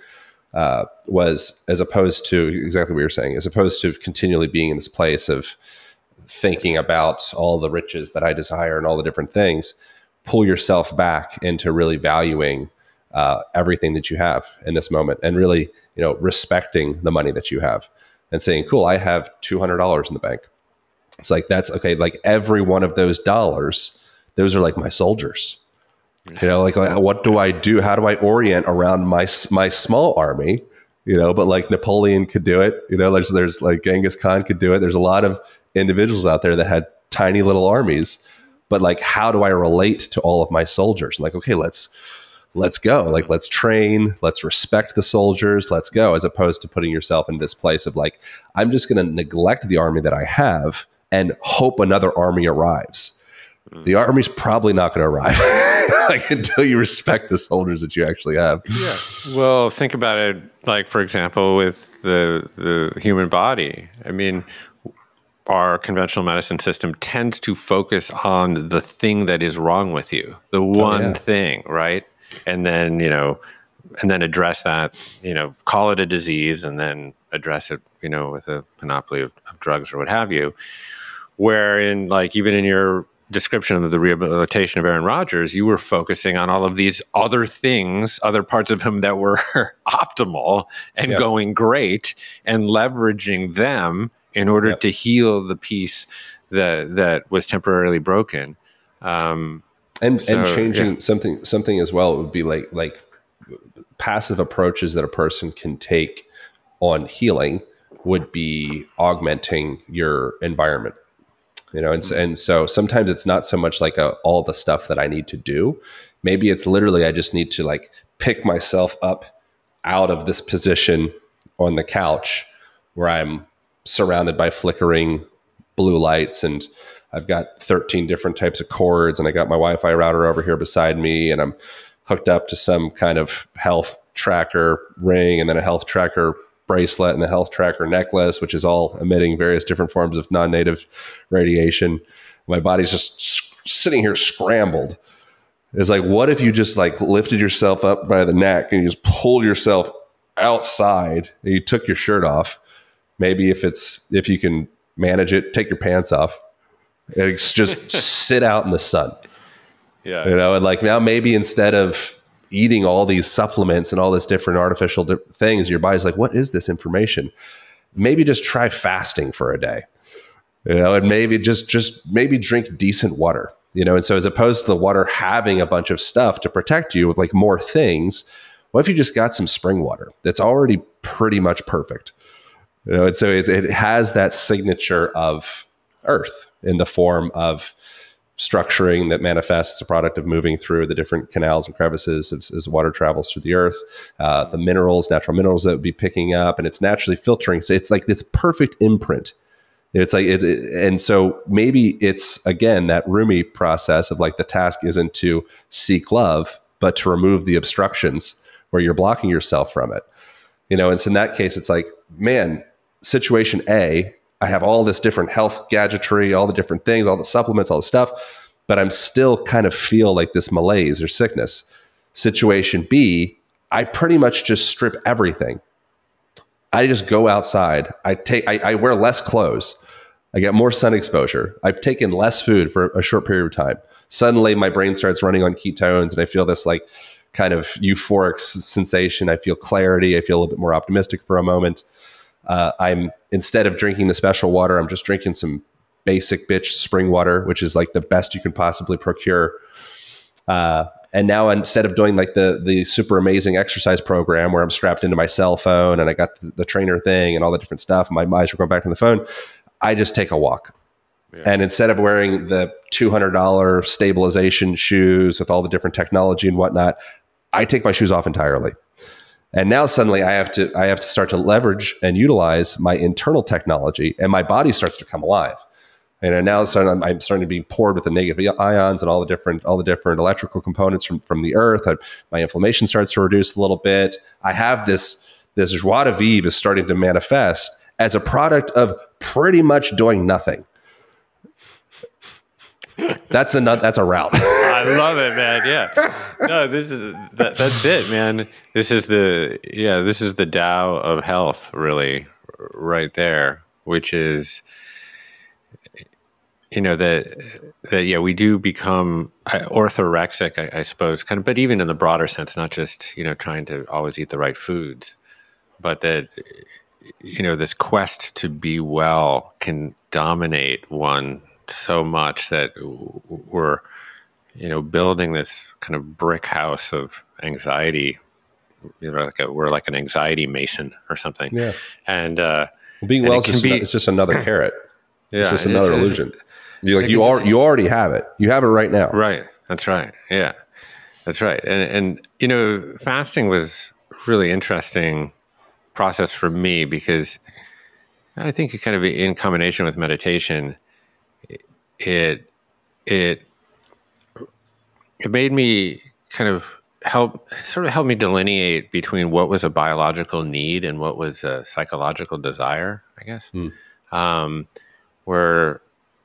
Was, as opposed to exactly what you were saying, as opposed to continually being in this place of thinking about all the riches that I desire and all the different things, pull yourself back into really valuing everything that you have in this moment, and really, respecting the money that you have, and saying, cool, I have $200 in the bank. It's like, that's okay. Like every one of those dollars, those are like my soldiers. Like what do I do? How do I orient around my small army? But like Napoleon could do it. There's like Genghis Khan could do it. There's a lot of individuals out there that had tiny little armies. But like, how do I relate to all of my soldiers? Like, okay, let's go. Like, let's train. Let's respect the soldiers. Let's go. As opposed to putting yourself in this place of like, I'm just going to neglect the army that I have and hope another army arrives. The army's probably not going to arrive like until you respect the soldiers that you actually have. Yeah. Well, think about it. Like, for example, with the human body. I mean, our conventional medicine system tends to focus on the thing that is wrong with you, the one thing, right? And then, address that, call it a disease, and then address it, with a panoply of drugs or what have you. Wherein, like, even in your description of the rehabilitation of Aaron Rodgers, you were focusing on all of these other things, other parts of him that were optimal and going great, and leveraging them in order to heal the piece that was temporarily broken. And changing something as well, it would be like passive approaches that a person can take on healing would be augmenting your environment. And so sometimes it's not so much like all the stuff that I need to do. Maybe it's literally, I just need to like pick myself up out of this position on the couch where I'm surrounded by flickering blue lights, and I've got 13 different types of cords, and I got my Wi-Fi router over here beside me, and I'm hooked up to some kind of health tracker ring, and then a health tracker bracelet, and the health tracker necklace, which is all emitting various different forms of non-native radiation. My body's just sitting here scrambled. It's like, what if you just like lifted yourself up by the neck and you just pulled yourself outside and you took your shirt off? Maybe if you can manage it, take your pants off. It's just sit out in the sun. Yeah. And like now maybe instead of eating all these supplements and all this different artificial things, your body's like, what is this information? Maybe just try fasting for a day, and maybe just maybe drink decent water, and so as opposed to the water having a bunch of stuff to protect you with like more things, what if you just got some spring water that's already pretty much perfect, and so it has that signature of earth in the form of structuring that manifests as a product of moving through the different canals and crevices as water travels through the earth, the minerals, natural minerals that it would be picking up, and it's naturally filtering. So it's like this perfect imprint. It's like and so maybe it's again that Rumi process of like the task isn't to seek love, but to remove the obstructions where you're blocking yourself from it. And so in that case, it's like, man, situation A, I have all this different health gadgetry, all the different things, all the supplements, all the stuff, but I'm still kind of feel like this malaise or sickness. Situation B, I pretty much just strip everything. I just go outside. I wear less clothes. I get more sun exposure. I've taken less food for a short period of time. Suddenly my brain starts running on ketones and I feel this like kind of euphoric sensation. I feel clarity. I feel a little bit more optimistic for a moment. I'm instead of drinking the special water, I'm just drinking some basic bitch spring water, which is like the best you can possibly procure. And now instead of doing like the super amazing exercise program where I'm strapped into my cell phone and I got the trainer thing and all the different stuff, and my eyes are going back on the phone, I just take a walk. Yeah. And instead of wearing the $200 stabilization shoes with all the different technology and whatnot, I take my shoes off entirely. And now suddenly I have to start to leverage and utilize my internal technology, and my body starts to come alive. And now I'm starting to be poured with the negative ions and all the different electrical components from the earth. My inflammation starts to reduce a little bit. I have this joie de vivre is starting to manifest as a product of pretty much doing nothing. That's a route. I love it, man. Yeah. No, that's it, man. This is the Tao of health, really, right there, which is, that we do become orthorexic, I suppose, kind of, but even in the broader sense, not just, trying to always eat the right foods, but that, this quest to be well can dominate one so much that we're, building this kind of brick house of anxiety. We're like an anxiety mason or something. Yeah. And being well it's just another carrot. Yeah, it's just another illusion. You already have it. You have it right now. Right. That's right. Yeah, that's right. And fasting was really interesting process for me because I think it kind of in combination with meditation, it made me kind of help me delineate between what was a biological need and what was a psychological desire, I guess. Where,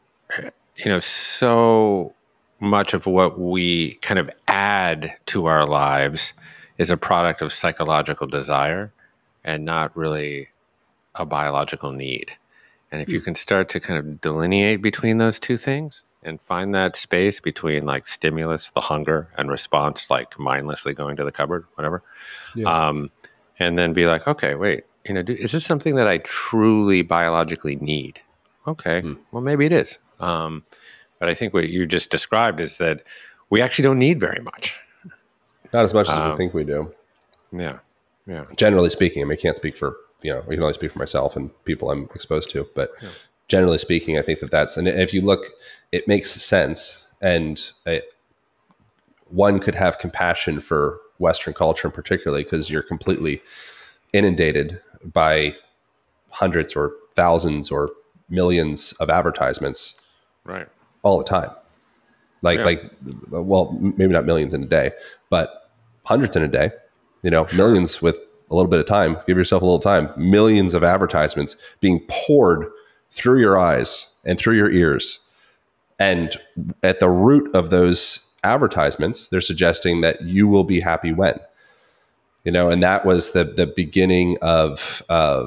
so much of what we kind of add to our lives is a product of psychological desire and not really a biological need. And if you can start to kind of delineate between those two things and find that space between like stimulus, the hunger, and response, like mindlessly going to the cupboard, whatever. Yeah. And then be like, okay, wait, is this something that I truly biologically need? Okay, well, maybe it is. But I think what you just described is that we actually don't need very much. Not as much as we think we do. Yeah. Yeah. Generally speaking, I can't speak for, I can only speak for myself and people I'm exposed to, but generally speaking, I think that's, and if you look, it makes sense. And one could have compassion for Western culture in particularly because you're completely inundated by hundreds or thousands or millions of advertisements right all the time. Well, maybe not millions in a day, but hundreds in a day, millions with a little bit of time. Give yourself a little time. Millions of advertisements being poured through your eyes and through your ears. And at the root of those advertisements, they're suggesting that you will be happy when, and that was the beginning of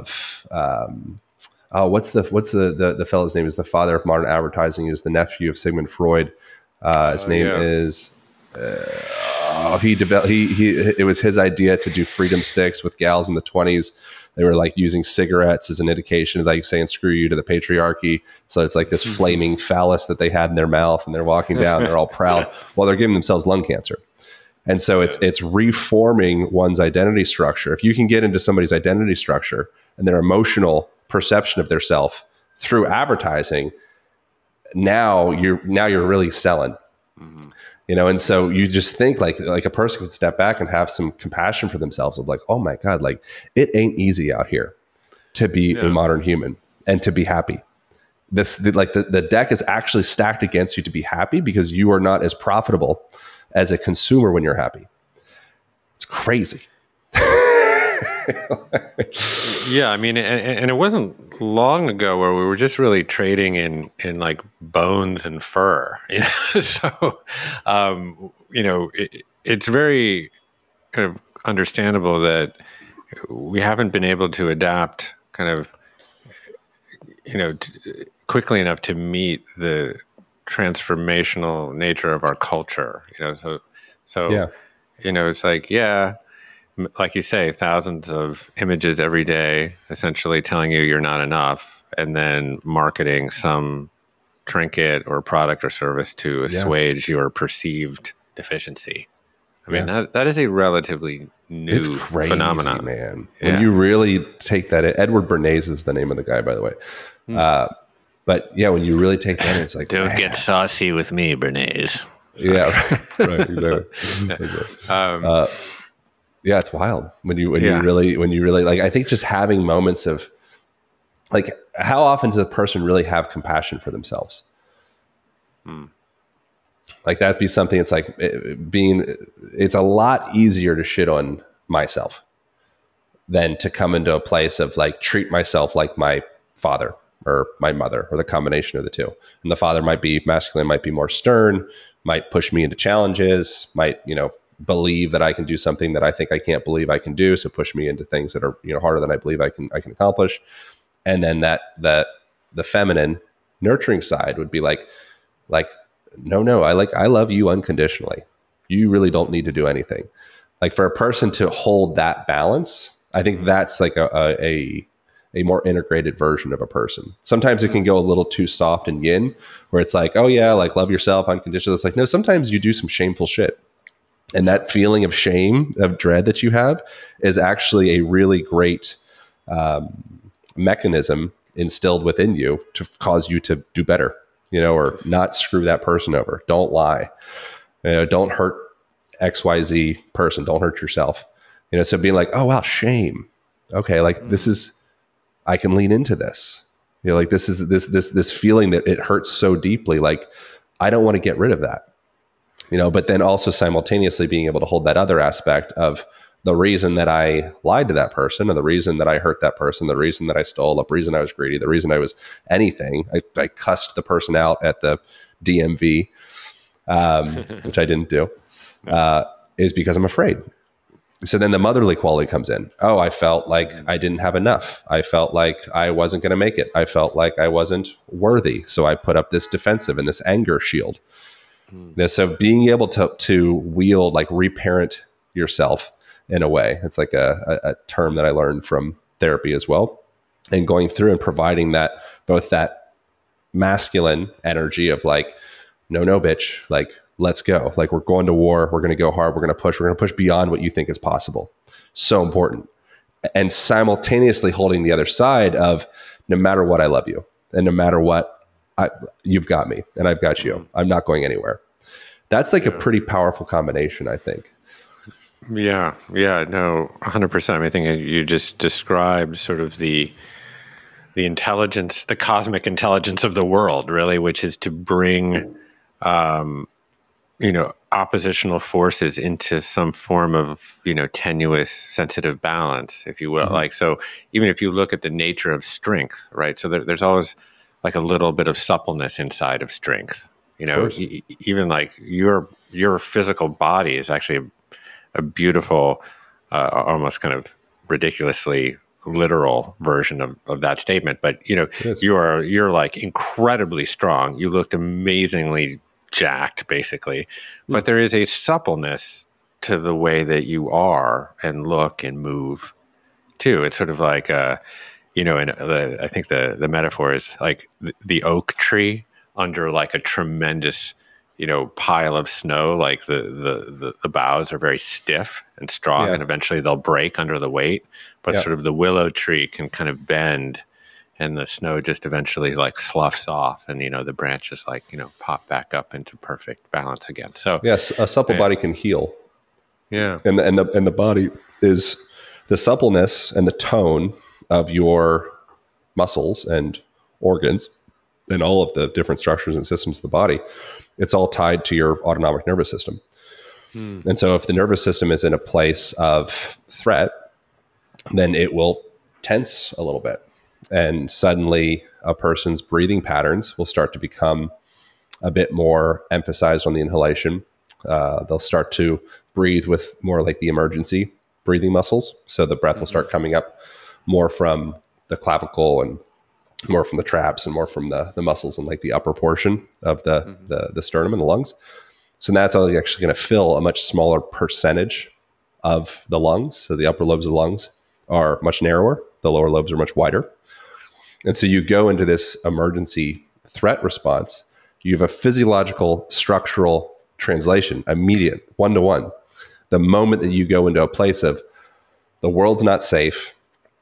what's the fellow's name? Is the father of modern advertising, is the nephew of Sigmund Freud. His name is he developed. It was his idea to do freedom sticks with gals in the 20s. They were like using cigarettes as an indication of like saying "screw you" to the patriarchy. So it's like this flaming phallus that they had in their mouth, and they're walking down. They're all proud while they're giving themselves lung cancer. And so it's reforming one's identity structure. If you can get into somebody's identity structure and their emotional perception of their self through advertising, now you're really selling. Mm-hmm. You know, and so you just think like a person could step back and have some compassion for themselves of like, oh my God, like it ain't easy out here to be a modern human and to be happy. The deck is actually stacked against you to be happy because you are not as profitable as a consumer when you're happy. It's crazy. Yeah, I mean, and it wasn't long ago where we were just really trading in like bones and fur. You know? So, it's very kind of understandable that we haven't been able to adapt kind of, quickly enough to meet the transformational nature of our culture. It's like you say, thousands of images every day, essentially telling you you're not enough, and then marketing some trinket or product or service to assuage your perceived deficiency. I mean, that is a relatively new it's crazy, phenomenon, man. When you really take that in, Edward Bernays is the name of the guy, by the way. But yeah, when you really take that in, it's like, don't get saucy with me, Bernays. Yeah, right, exactly. Yeah, it's wild when you really like. I think just having moments of like, how often does a person really have compassion for themselves? Like that'd be something. It's like it's a lot easier to shit on myself than to come into a place of like treat myself like my father or my mother or the combination of the two. And the father might be masculine, might be more stern, might push me into challenges, might believe that I can do something that I think I can't believe I can do, so push me into things that are harder than I believe I can accomplish. And then that the feminine nurturing side would be like no, I love you unconditionally. You really don't need to do anything. Like for a person to hold that balance, I think that's like a more integrated version of a person. Sometimes it can go a little too soft and yin, where it's like, oh yeah, like love yourself unconditionally. It's like, no, sometimes you do some shameful shit. And that feeling of shame, of dread that you have is actually a really great mechanism instilled within you to cause you to do better, or not screw that person over. Don't lie. Don't hurt XYZ person. Don't hurt yourself. So being like, oh, wow, shame. Okay. Like this is, I can lean into this, like this is this feeling that it hurts so deeply. Like I don't want to get rid of that. But then also simultaneously being able to hold that other aspect of the reason that I lied to that person, or the reason that I hurt that person, the reason that I stole, the reason I was greedy, the reason I was anything. I cussed the person out at the DMV, which I didn't do, is because I'm afraid. So then the motherly quality comes in. Oh, I felt like I didn't have enough. I felt like I wasn't going to make it. I felt like I wasn't worthy. So I put up this defensive and this anger shield. So being able to wield, like reparent yourself in a way, it's like a term that I learned from therapy as well, and going through and providing that, both that masculine energy of like, no, bitch, like, let's go. Like we're going to war. We're going to go hard. We're going to push beyond what you think is possible. So important. And simultaneously holding the other side of no matter what, I love you. And no matter what, you've got me and I've got you. I'm not going anywhere. That's like a pretty powerful combination, I think. Yeah. No, 100%. I mean, I think you just described sort of the intelligence, the cosmic intelligence of the world, really, which is to bring, oppositional forces into some form of, tenuous, sensitive balance, if you will. Mm-hmm. Like, so even if you look at the nature of strength, right? So there's always like a little bit of suppleness inside of strength, even like your physical body is actually a beautiful, almost kind of ridiculously literal version of that statement. But, you're like incredibly strong. You looked amazingly jacked basically, but there is a suppleness to the way that you are and look and move too. It's sort of like, I think the metaphor is like the oak tree under like a tremendous, pile of snow. Like the boughs are very stiff and strong, and eventually they'll break under the weight. But sort of the willow tree can kind of bend, and the snow just eventually like sloughs off, and the branches like pop back up into perfect balance again. So yes, a supple body can heal. Yeah, and the body is the suppleness and the tone of your muscles and organs and all of the different structures and systems of the body. It's all tied to your autonomic nervous system. And so if the nervous system is in a place of threat, then it will tense a little bit. And suddenly a person's breathing patterns will start to become a bit more emphasized on the inhalation. They'll start to breathe with more like the emergency breathing muscles. So the breath will start coming up more from the clavicle and more from the traps and more from the muscles and like the upper portion of the sternum and the lungs. So that's actually going to fill a much smaller percentage of the lungs. So the upper lobes of the lungs are much narrower. The lower lobes are much wider. And so you go into this emergency threat response. You have a physiological, structural translation, immediate, one-to-one. The moment that you go into a place of the world's not safe,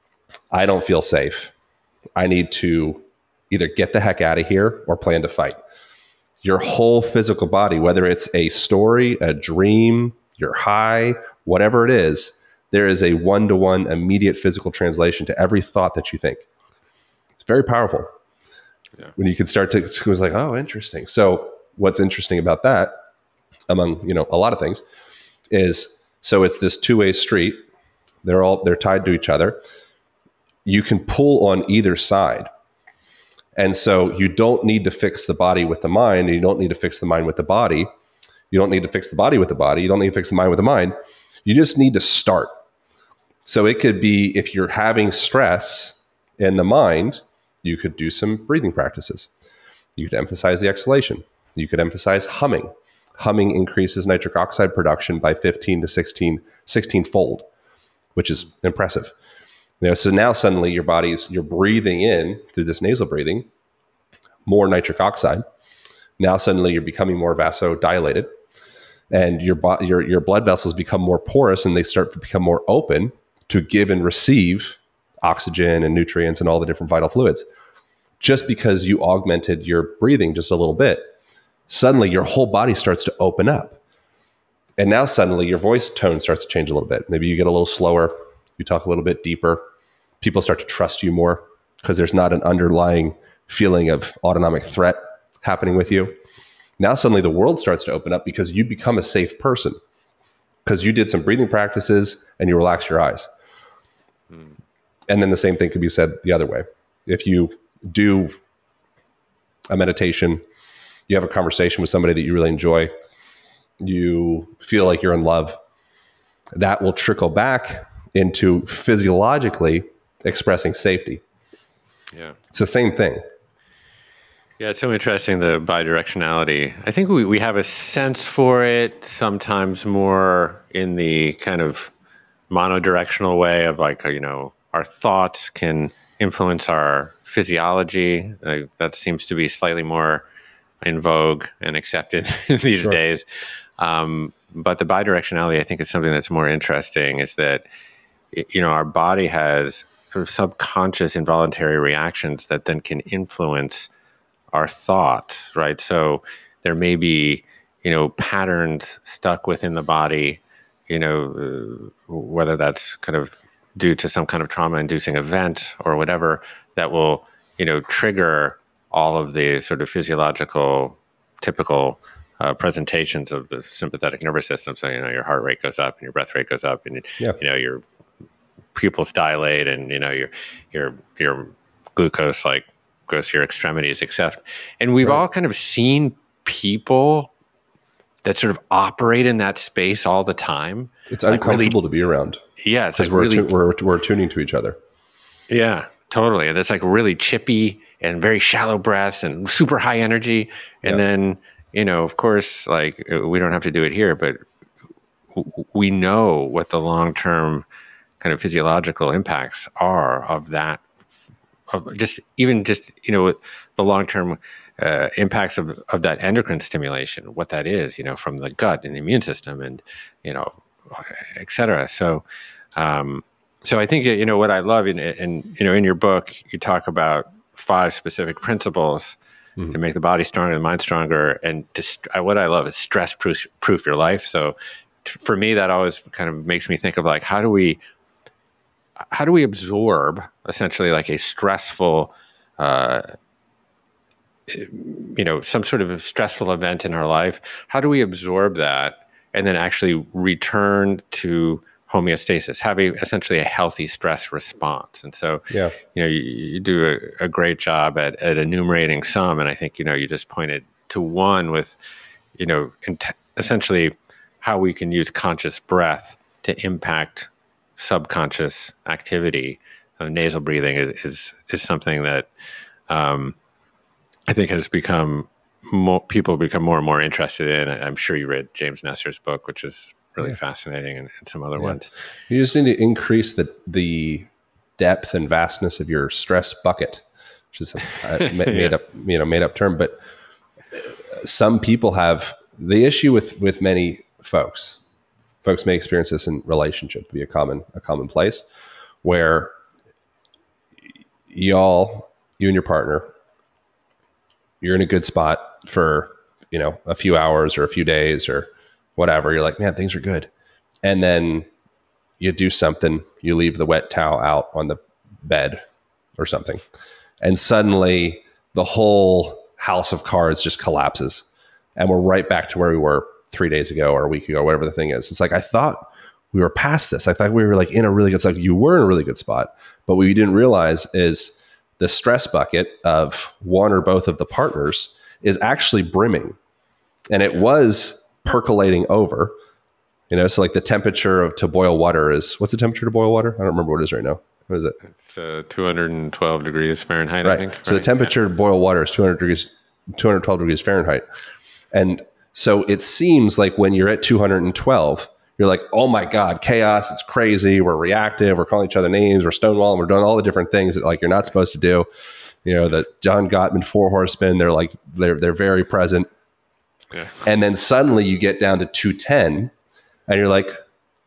I don't feel safe, I need to either get the heck out of here or plan to fight. Your whole physical body, whether it's a story, a dream, your high, whatever it is, there is a one-to-one immediate physical translation to every thought that you think. It's very powerful. Yeah. When you can start to, it's like, oh, interesting. So what's interesting about that, among a lot of things, is so it's this two-way street. They're tied to each other. You can pull on either side. And so you don't need to fix the body with the mind, and you don't need to fix the mind with the body. You don't need to fix the body with the body. You don't need to fix the mind with the mind. You just need to start. So it could be, if you're having stress in the mind, you could do some breathing practices. You could emphasize the exhalation. You could emphasize humming. Humming increases nitric oxide production by 15 to 16 fold, which is impressive. So now suddenly you're breathing in through this nasal breathing, more nitric oxide. Now suddenly you're becoming more vasodilated, and your blood vessels become more porous, and they start to become more open to give and receive oxygen and nutrients and all the different vital fluids. Just because you augmented your breathing just a little bit, suddenly your whole body starts to open up. And now suddenly your voice tone starts to change a little bit. Maybe you get a little slower. You talk a little bit deeper. People start to trust you more because there's not an underlying feeling of autonomic threat happening with you. Now suddenly the world starts to open up because you become a safe person because you did some breathing practices and you relax your eyes. And then the same thing could be said the other way. If you do a meditation, you have a conversation with somebody that you really enjoy, you feel like you're in love, that will trickle back into physiologically expressing safety. Yeah. It's the same thing. Yeah, it's so interesting, the bidirectionality. I think we have a sense for it sometimes more in the kind of monodirectional way of like, our thoughts can influence our physiology. That seems to be slightly more in vogue and accepted these days. But the bidirectionality, I think, is something that's more interesting, is that, our body has sort of subconscious involuntary reactions that then can influence our thoughts, right? So there may be, patterns stuck within the body, whether that's kind of due to some kind of trauma-inducing event or whatever, that will, trigger all of the sort of physiological, typical presentations of the sympathetic nervous system. So, your heart rate goes up and your breath rate goes up, and, your pupils dilate, and, your glucose goes to your extremities, except. And we've all kind of seen people that sort of operate in that space all the time. It's uncomfortable to be around. Yeah, it's because we're tuning to each other. Yeah, totally. And it's like really chippy and very shallow breaths and super high energy. And then, of course, like we don't have to do it here, but we know what the long-term kind of physiological impacts are of that, of just the long-term impacts of that endocrine stimulation, what that is, from the gut and the immune system and, et cetera. So I think, what I love in your book, you talk about 5 specific principles to make the body stronger, the mind stronger. And what I love is stress proof your life. So for me, that always kind of makes me think of like, how do we absorb essentially like a stressful, some sort of a stressful event in our life? How do we absorb that and then actually return to homeostasis, having essentially a healthy stress response? And so, you do a great job at enumerating some, and I think, you just pointed to one with, essentially how we can use conscious breath to impact subconscious activity. Nasal breathing is something that I think has become people become more and more interested in. I'm sure you read James Nestor's book, which is really fascinating, and some other ones. You just need to increase the depth and vastness of your stress bucket, which is a made up term. But some people have the issue with many folks. Folks may experience this in relationship, be a common place where you and your partner, you're in a good spot for, a few hours or a few days or whatever. You're like, man, things are good. And then you do something, you leave the wet towel out on the bed or something. And suddenly the whole house of cards just collapses. And we're right back to where we were 3 days ago or a week ago, whatever the thing is. It's like, I thought we were past this. I thought we were like in a really good spot. You were in a really good spot. But what you didn't realize is the stress bucket of one or both of the partners is actually brimming. And it was percolating over, so like the temperature to boil water what's the temperature to boil water? I don't remember what it is right now. What is it? It's 212 degrees Fahrenheit, right. I think. So the temperature to boil water is 212 degrees Fahrenheit. And so it seems like when you're at 212, you're like, oh my God, chaos. It's crazy. We're reactive. We're calling each other names. We're stonewalling. We're doing all the different things that like you're not supposed to do. The John Gottman 4 horsemen, they're very present. Yeah. And then suddenly you get down to 210 and you're like,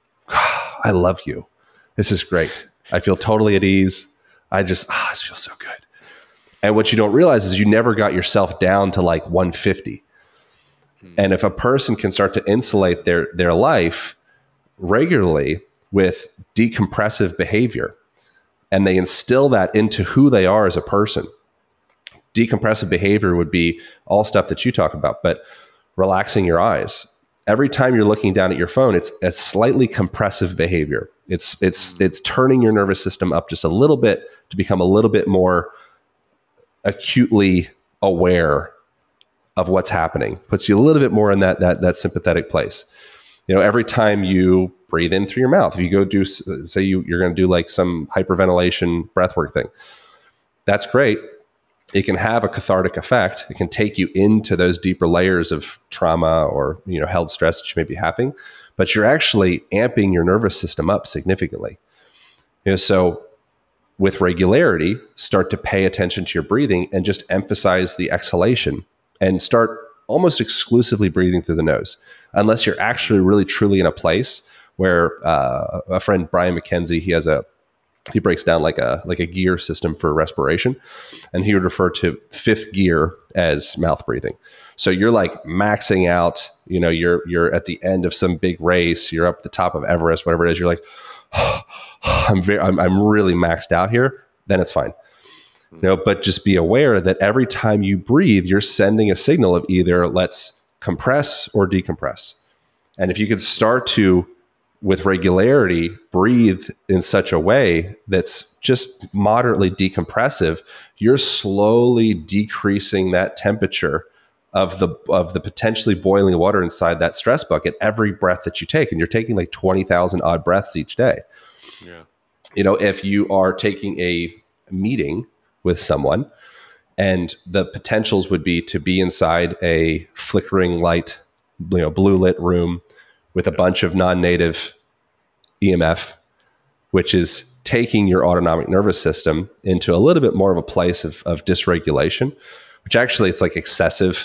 I love you. This is great. I feel totally at ease. This feels so good. And what you don't realize is you never got yourself down to like 150. And if a person can start to insulate their life regularly with decompressive behavior, and they instill that into who they are as a person, decompressive behavior would be all stuff that you talk about, but relaxing your eyes. Every time you're looking down at your phone, it's a slightly compressive behavior. It's turning your nervous system up just a little bit to become a little bit more acutely aware of what's happening. Puts you a little bit more in that sympathetic place. Every time you breathe in through your mouth, if you go do, say you're going to do like some hyperventilation breathwork thing, that's great. It can have a cathartic effect. It can take you into those deeper layers of trauma or, held stress that you may be having, but you're actually amping your nervous system up significantly. So with regularity, start to pay attention to your breathing and just emphasize the exhalation and start almost exclusively breathing through the nose, unless you're actually really truly in a place where a friend, Brian McKenzie, he breaks down like a gear system for respiration, and he would refer to 5th gear as mouth breathing. So you're like maxing out, you're at the end of some big race, you're up the top of Everest, whatever it is. You're like, I'm really maxed out here. Then it's fine. But just be aware that every time you breathe, you're sending a signal of either let's compress or decompress. And if you could start to, with regularity, breathe in such a way that's just moderately decompressive, you're slowly decreasing that temperature of the potentially boiling water inside that stress bucket every breath that you take. And you're taking like 20,000 odd breaths each day. Yeah. If you are taking a meeting with someone And the potentials would be to be inside a flickering light, blue lit room with a bunch of non-native EMF, which is taking your autonomic nervous system into a little bit more of a place of dysregulation, which actually it's like excessive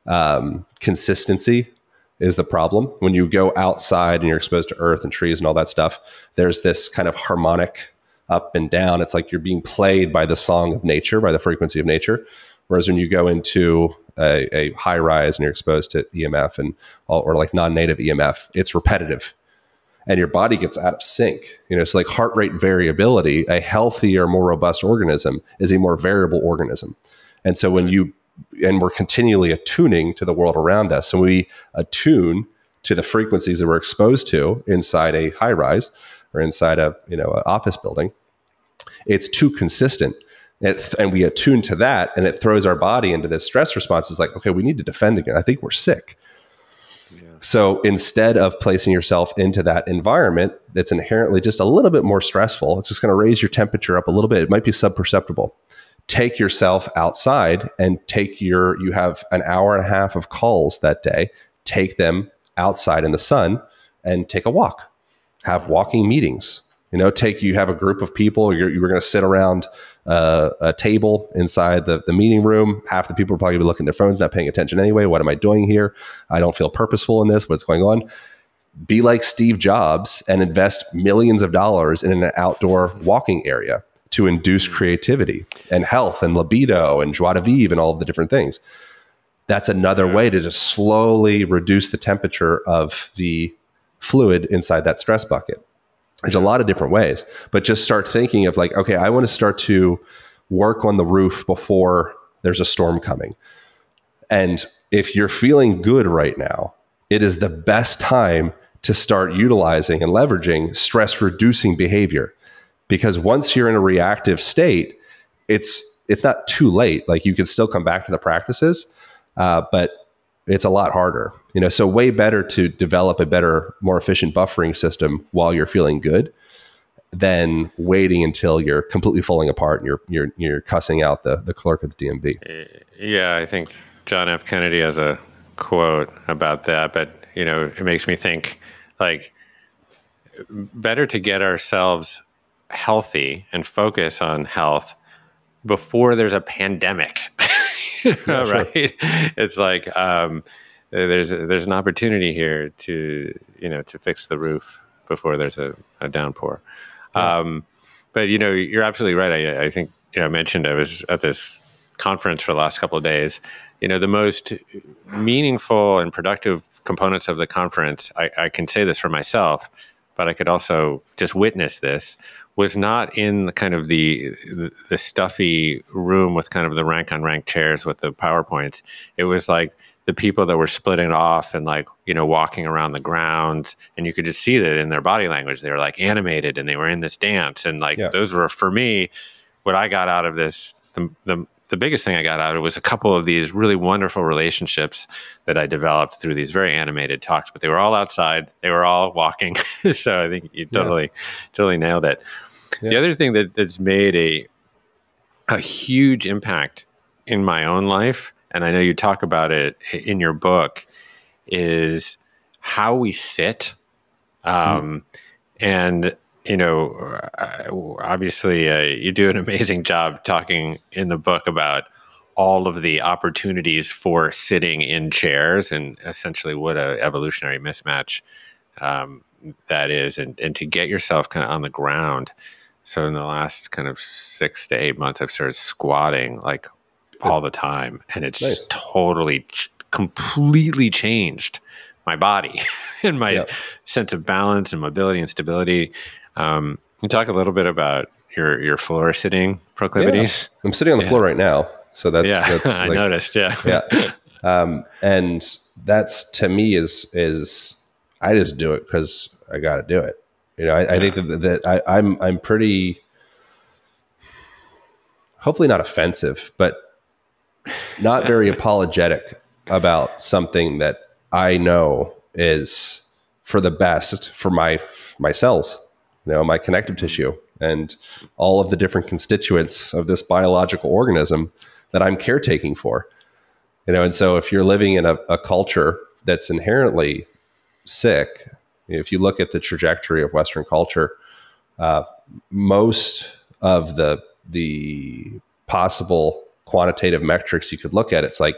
consistency is the problem. When you go outside and you're exposed to earth and trees and all that stuff, there's this kind of harmonic up and down. It's like you're being played by the song of nature, by the frequency of nature. Whereas when you go into a high rise and you're exposed to EMF or like non-native EMF, it's repetitive and your body gets out of sync. So like heart rate variability, a healthier, more robust organism is a more variable organism. And so we're continually attuning to the world around us. So we attune to the frequencies that we're exposed to inside a high rise or inside an office building. It's too consistent. And we attune to that, and it throws our body into this stress response. It's like, okay, we need to defend again. I think we're sick. Yeah. So instead of placing yourself into that environment that's inherently just a little bit more stressful, it's just going to raise your temperature up a little bit. It might be subperceptible. Take yourself outside and you have an hour and a half of calls that day. Take them outside in the sun and take a walk. Have walking meetings. You have a group of people. You're going to sit around a table inside the meeting room. Half the people are probably going to be looking at their phones, not paying attention anyway. What am I doing here? I don't feel purposeful in this. What's going on? Be like Steve Jobs and invest millions of dollars in an outdoor walking area to induce creativity and health and libido and joie de vivre and all of the different things. That's another way to just slowly reduce the temperature of the fluid inside that stress bucket. There's a lot of different ways, but just start thinking of like, okay, I want to start to work on the roof before there's a storm coming. And if you're feeling good right now, it is the best time to start utilizing and leveraging stress reducing behavior. Because once you're in a reactive state, it's not too late. Like you can still come back to the practices, but it's a lot harder. So way better to develop a better, more efficient buffering system while you're feeling good than waiting until you're completely falling apart and you're cussing out the clerk at the DMV. Yeah, I think John F. Kennedy has a quote about that, but it makes me think like better to get ourselves healthy and focus on health before there's a pandemic. Yeah, right. Sure. It's like there's an opportunity here to fix the roof before there's a downpour. Yeah. But you're absolutely right. I think I mentioned I was at this conference for the last couple of days. The most meaningful and productive components of the conference, I can say this for myself, but I could also just witness this, was not in the kind of the stuffy room with kind of the rank on rank chairs with the PowerPoints. It was like the people that were splitting off and like, walking around the grounds, and you could just see that in their body language. They were like animated and they were in this dance. And like, those were, for me, what I got out of this, the biggest thing I got out of it was a couple of these really wonderful relationships that I developed through these very animated talks, but they were all outside. They were all walking. So I think you totally nailed it. Yeah. The other thing that's made a huge impact in my own life, and I know you talk about it in your book, is how we sit. And obviously you do an amazing job talking in the book about all of the opportunities for sitting in chairs and essentially what a evolutionary mismatch that is, and to get yourself kind of on the ground. So in the last kind of 6 to 8 months, I've started squatting like all the time, and it's just totally completely changed my body and my sense of balance and mobility and stability. Can you talk a little bit about your floor sitting proclivities? I'm sitting on the floor right now. So that's like, I noticed. And that's, to me, is I just do it because I got to do it. I think that I'm pretty, hopefully not offensive, but not very apologetic about something that I know is for the best for my cells, my connective tissue and all of the different constituents of this biological organism that I'm caretaking for. And so if you're living in a culture that's inherently sick, if you look at the trajectory of Western culture, most of the possible quantitative metrics you could look at, it's like,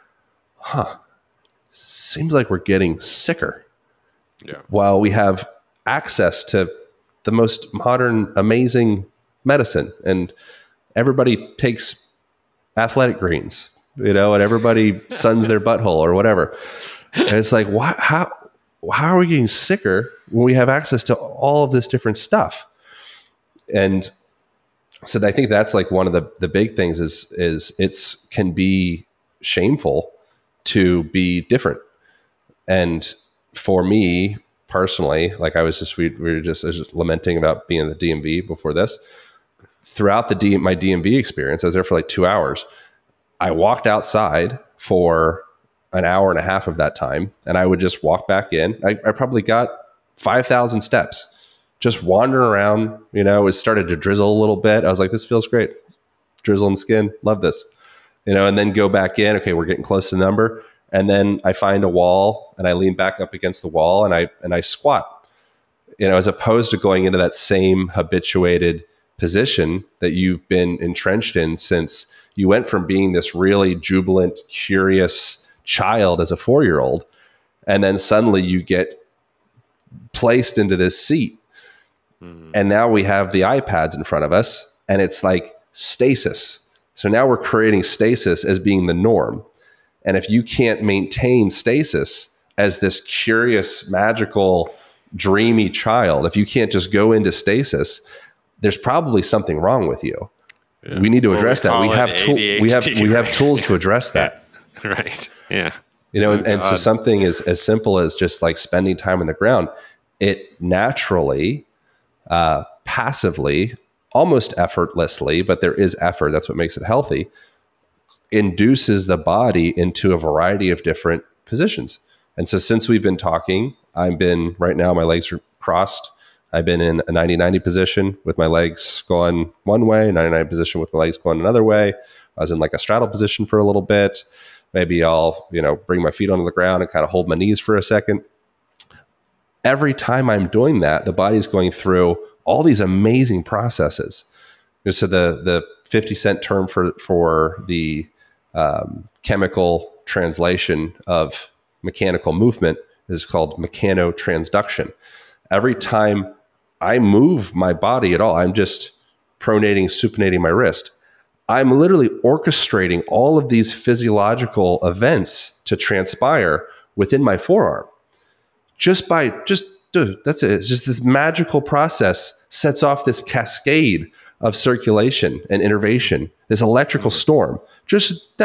seems like we're getting sicker. Yeah. While we have access to the most modern, amazing medicine, and everybody takes athletic greens, and everybody suns their butthole or whatever. And it's like, how are we getting sicker when we have access to all of this different stuff? And so I think that's like one of the big things is it's can be shameful to be different. And for me personally, like I was just lamenting about being in the DMV before this. Throughout my DMV experience, I was there for like 2 hours. I walked outside for an hour and a half of that time, and I would just walk back in. I probably got 5,000 steps just wandering around. It started to drizzle a little bit. I was like, this feels great. Drizzle and skin. Love this. And then go back in. Okay, we're getting close to the number. And then I find a wall and I lean back up against the wall and I squat, as opposed to going into that same habituated position that you've been entrenched in since you went from being this really jubilant, curious child as a 4-year-old. And then suddenly you get placed into this seat. Mm-hmm. And now we have the iPads in front of us and it's like stasis. So now we're creating stasis as being the norm. And if you can't maintain stasis as this curious, magical, dreamy child, if you can't just go into stasis, there's probably something wrong with you. Yeah. We need to address that. We have tools to address that. Yeah. Right. Yeah. And so something as simple as just like spending time on the ground, it naturally, passively, almost effortlessly, but there is effort. That's what makes it healthy. Induces the body into a variety of different positions. And so since we've been talking, right now my legs are crossed. I've been in a 90-90 position with my legs going one way, 90-90 position with my legs going another way. I was in like a straddle position for a little bit. Maybe I'll, bring my feet onto the ground and kind of hold my knees for a second. Every time I'm doing that, the body's going through all these amazing processes. So the 50-cent term for the chemical translation of mechanical movement is called mechanotransduction. Every time I move my body at all, I'm just pronating, supinating my wrist. I'm literally orchestrating all of these physiological events to transpire within my forearm. That's it. It's just this magical process sets off this cascade of circulation and innervation, this electrical storm. Just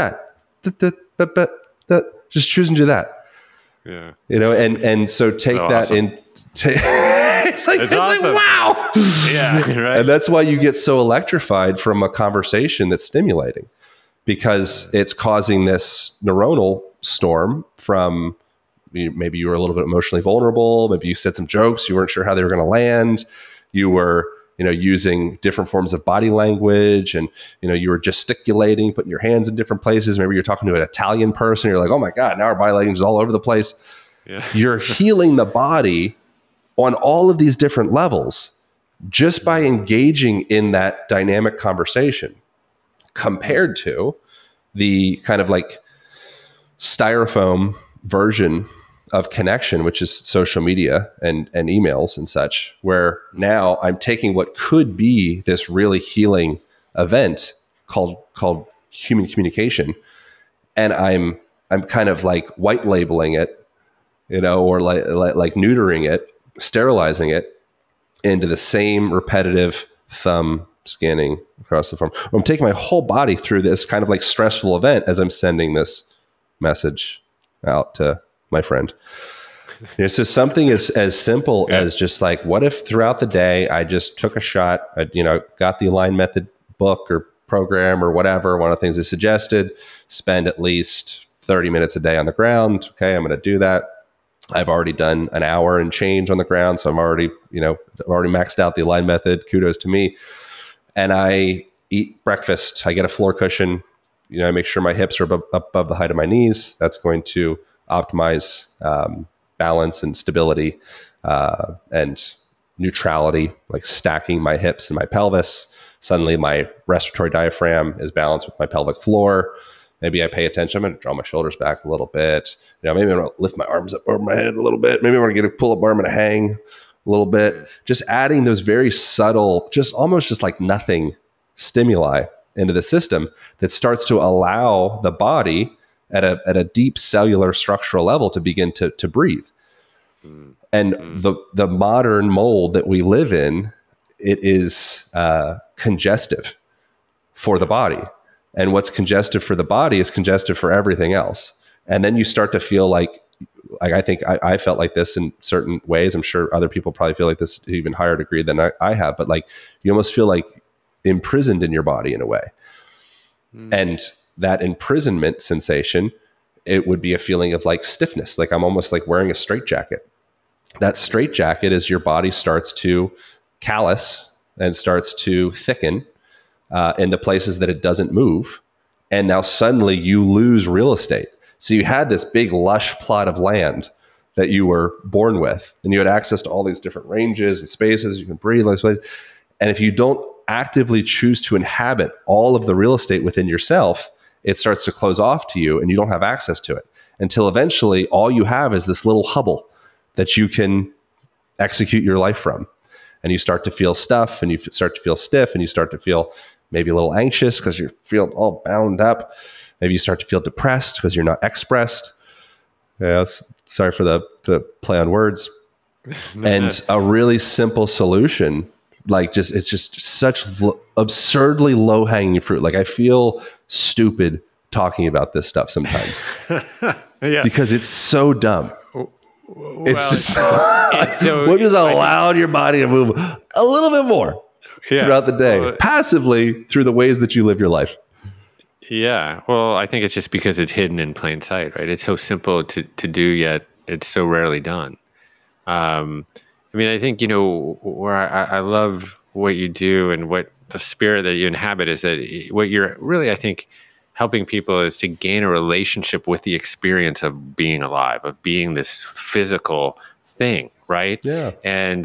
just choosing to do that. Yeah. And so take that awesome. It's awesome. Like, wow. Yeah. Right. And that's why you get so electrified from a conversation that's stimulating, because it's causing this neuronal storm from maybe you were a little bit emotionally vulnerable. Maybe you said some jokes. You weren't sure how they were going to land. You were, using different forms of body language, and, you were gesticulating, putting your hands in different places. Maybe you're talking to an Italian person. You're like, oh my God, now our body language is all over the place. Yeah. You're healing the body on all of these different levels just by engaging in that dynamic conversation, compared to the kind of like styrofoam version of connection, which is social media and emails and such, where now I'm taking what could be this really healing event called human communication, and I'm kind of like white labeling it, or like neutering it, sterilizing it into the same repetitive thumb scanning across the form. I'm taking my whole body through this kind of like stressful event as I'm sending this message out to my friend. So something as simple as just like, what if throughout the day I just took a shot, got the Align Method book or program or whatever, one of the things they suggested, spend at least 30 minutes a day on the ground. Okay, I'm going to do that. I've already done an hour and change on the ground, so I've already maxed out the Align Method. Kudos to me. And I eat breakfast. I get a floor cushion, I make sure my hips are above the height of my knees. That's going to optimize balance and stability and neutrality, like stacking my hips and my pelvis. Suddenly my respiratory diaphragm is balanced with my pelvic floor. Maybe I pay attention. I'm going to draw my shoulders back a little bit. Maybe I'm going to lift my arms up over my head a little bit. Maybe I'm going to get a pull-up bar. I'm going to hang a little bit. Just adding those very subtle, just almost just like nothing stimuli into the system that starts to allow the body at a deep cellular structural level to begin to breathe. And the modern mold that we live in, it is congestive for the body. And what's congestive for the body is congestive for everything else. And then you start to feel like I think I felt like this in certain ways. I'm sure other people probably feel like this to even higher degree than I have, but like you almost feel like imprisoned in your body in a way. And that imprisonment sensation, it would be a feeling of like stiffness. Like I'm almost like wearing a straitjacket. That straitjacket is your body starts to callous and starts to thicken in the places that it doesn't move. And now suddenly you lose real estate. So you had this big lush plot of land that you were born with, and you had access to all these different ranges and spaces. You can breathe. And if you don't actively choose to inhabit all of the real estate within yourself, it starts to close off to you and you don't have access to it until eventually all you have is this little hubble that you can execute your life from. And you start to feel stuff and you start to feel stiff and you start to feel maybe a little anxious because you feel all bound up. Maybe you start to feel depressed because you're not expressed. Yeah, sorry for the play on words. And a really simple solution, like it's just such absurdly low hanging fruit. Like I feel stupid talking about this stuff sometimes because it's so dumb. It's just what just allowed your body to move a little bit more throughout the day, passively through the ways that you live your life. Yeah. Well, I think it's just because it's hidden in plain sight, right? It's so simple to do, yet it's so rarely done. I mean, I think, where I love what you do and what the spirit that you inhabit is that what you're really, I think, helping people is to gain a relationship with the experience of being alive, of being this physical thing, right? Yeah. And,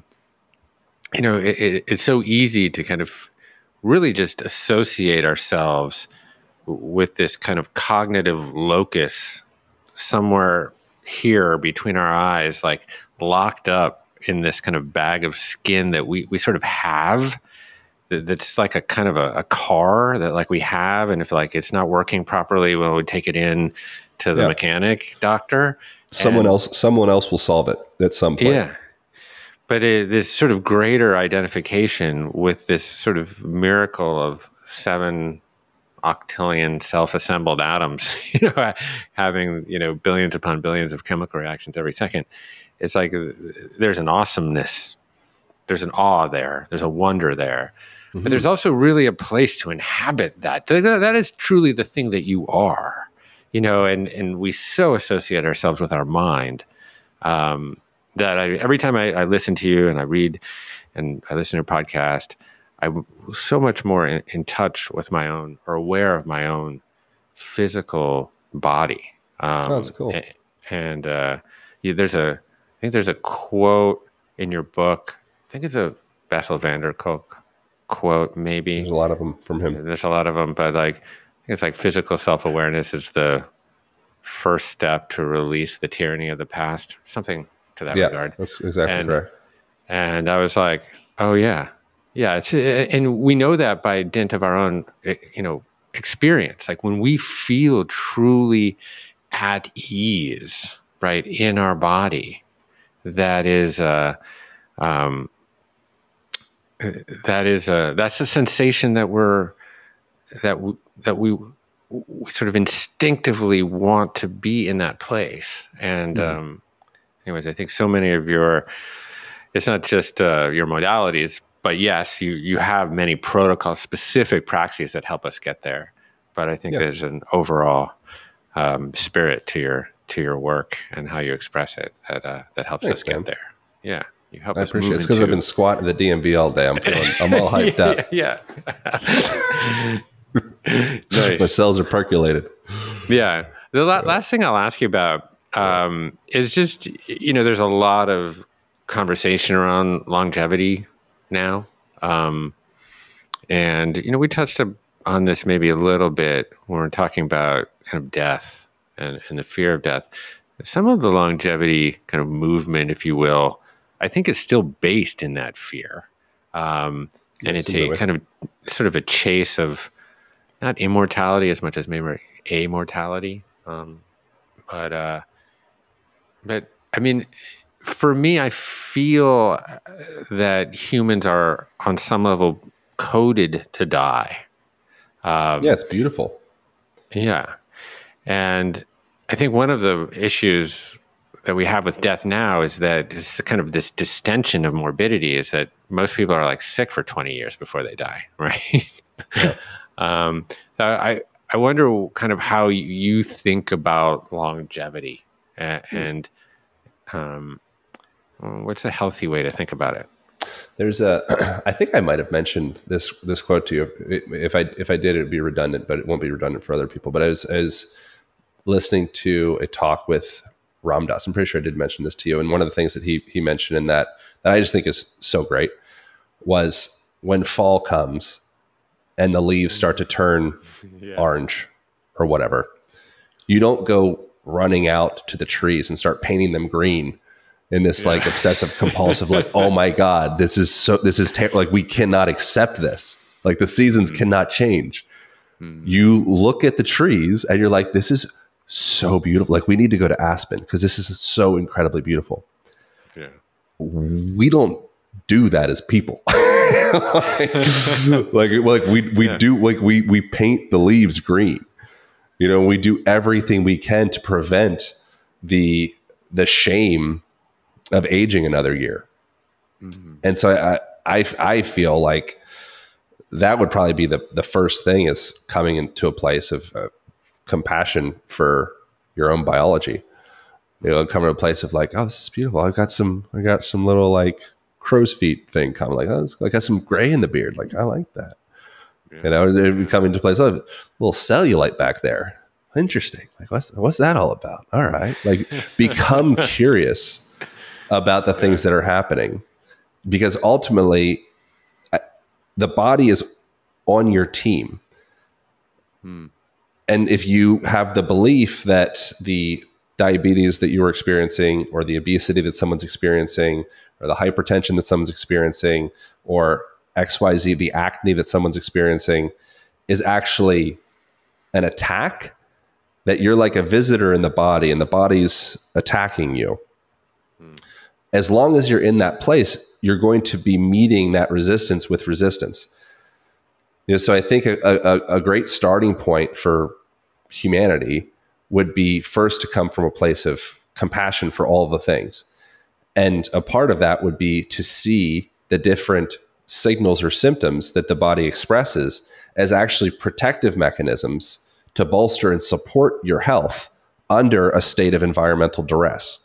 it's so easy to kind of really just associate ourselves with this kind of cognitive locus somewhere here between our eyes, like locked up in this kind of bag of skin that we sort of have. That's like a kind of a car that like we have, and if like it's not working properly, well, we take it in to the mechanic doctor. Someone else will solve it at some point. Yeah, but this sort of greater identification with this sort of miracle of 7 octillion self-assembled atoms, having billions upon billions of chemical reactions every second. It's like there's an awesomeness, there's an awe there, there's a wonder there. But there's also really a place to inhabit that. That is truly the thing that you are, and we so associate ourselves with our mind that every time I listen to you and I read and I listen to your podcast, I'm so much more in touch with my own, or aware of my own physical body. That's cool. And there's a quote in your book. I think it's a Bessel van der Kolk quote, maybe. There's a lot of them from him. There's a lot of them, but like I think it's like physical self-awareness is the first step to release the tyranny of the past, something to that regard. That's exactly right. And I was like, oh yeah. And we know that by dint of our own, experience. Like when we feel truly at ease, right, in our body, that's a sensation that we sort of instinctively want to be in that place. And anyways, I think so many of it's not just your modalities, but yes, you have many protocol specific praxis that help us get there. But I think there's an overall spirit to your work and how you express it that helps us get there. Yeah. You help I us appreciate move it. It's because I've been squatting the DMV all day. I'm all hyped up. Yeah. Nice. My cells are percolated. Yeah. The last thing I'll ask you about is just, there's a lot of conversation around longevity now. And, we touched on this maybe a little bit when we're talking about kind of death and the fear of death. Some of the longevity kind of movement, if you will, I think is still based in that fear. And it's a kind of sort of a chase of not immortality as much as maybe amortality. But I mean, for me, I feel that humans are on some level coded to die. Yeah, it's beautiful. Yeah. And I think one of the issues that we have with death now is that it's kind of this distension of morbidity is that most people are like sick for 20 years before they die, right? Yeah. I wonder kind of how you think about longevity and what's a healthy way to think about it? There's I think I might have mentioned this quote to you. If I did, it'd be redundant, but it won't be redundant for other people. But I was listening to a talk with Ram Dass. I'm pretty sure I did mention this to you. And one of the things that he mentioned in that I just think is so great was when fall comes and the leaves start to turn orange or whatever, you don't go running out to the trees and start painting them green in this like obsessive compulsive, like, oh my God, this is like, we cannot accept this. Like the seasons cannot change. You look at the trees and you're like, this is so beautiful. Like we need to go to Aspen because this is so incredibly beautiful. Yeah. We don't do that as people. We paint the leaves green. We do everything we can to prevent the shame of aging another year. Mm-hmm. And so I feel like that would probably be the first thing, is coming into a place of compassion for your own biology. Coming to a place of like, oh, this is beautiful. I got some little like crow's feet thing coming. Like, oh, I got some gray in the beard. Like, I like that. Yeah. It'd come into place. Oh, a little cellulite back there. Interesting. Like, what's that all about? All right. Like, become curious about the things that are happening, because ultimately the body is on your team. And if you have the belief that the diabetes that you're experiencing, or the obesity that someone's experiencing, or the hypertension that someone's experiencing, or XYZ, the acne that someone's experiencing, is actually an attack, that you're like a visitor in the body and the body's attacking you. As long as you're in that place, you're going to be meeting that resistance with resistance. So I think a great starting point for humanity would be first to come from a place of compassion for all the things. And a part of that would be to see the different signals or symptoms that the body expresses as actually protective mechanisms to bolster and support your health under a state of environmental duress.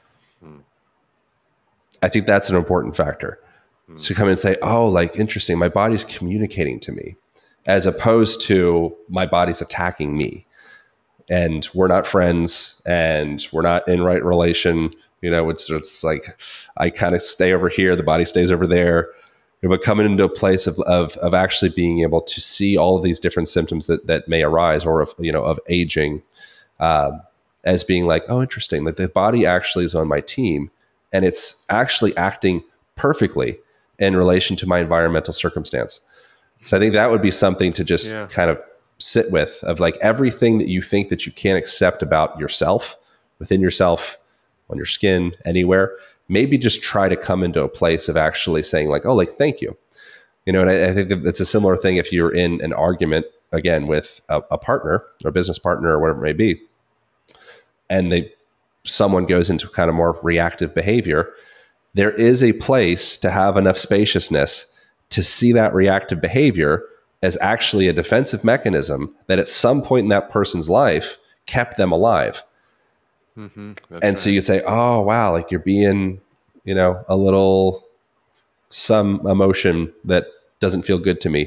I think that's an important factor. So come in and say, oh, like, interesting, my body's communicating to me, as opposed to my body's attacking me. And we're not friends and we're not in right relation. It's like, I kind of stay over here, the body stays over there. But coming into a place of actually being able to see all of these different symptoms that may arise, or of aging, as being like, oh, interesting, like the body actually is on my team, and it's actually acting perfectly in relation to my environmental circumstance. So I think that would be something to just kind of sit with, of like everything that you think that you can't accept about yourself, within yourself, on your skin, anywhere. Maybe just try to come into a place of actually saying like, oh, like, thank you. And I think that it's a similar thing if you're in an argument, again, with a partner or a business partner or whatever it may be, and someone goes into kind of more reactive behavior. There is a place to have enough spaciousness to see that reactive behavior as actually a defensive mechanism that at some point in that person's life kept them alive. Mm-hmm. And so you say, oh, wow, like you're being, some emotion that doesn't feel good to me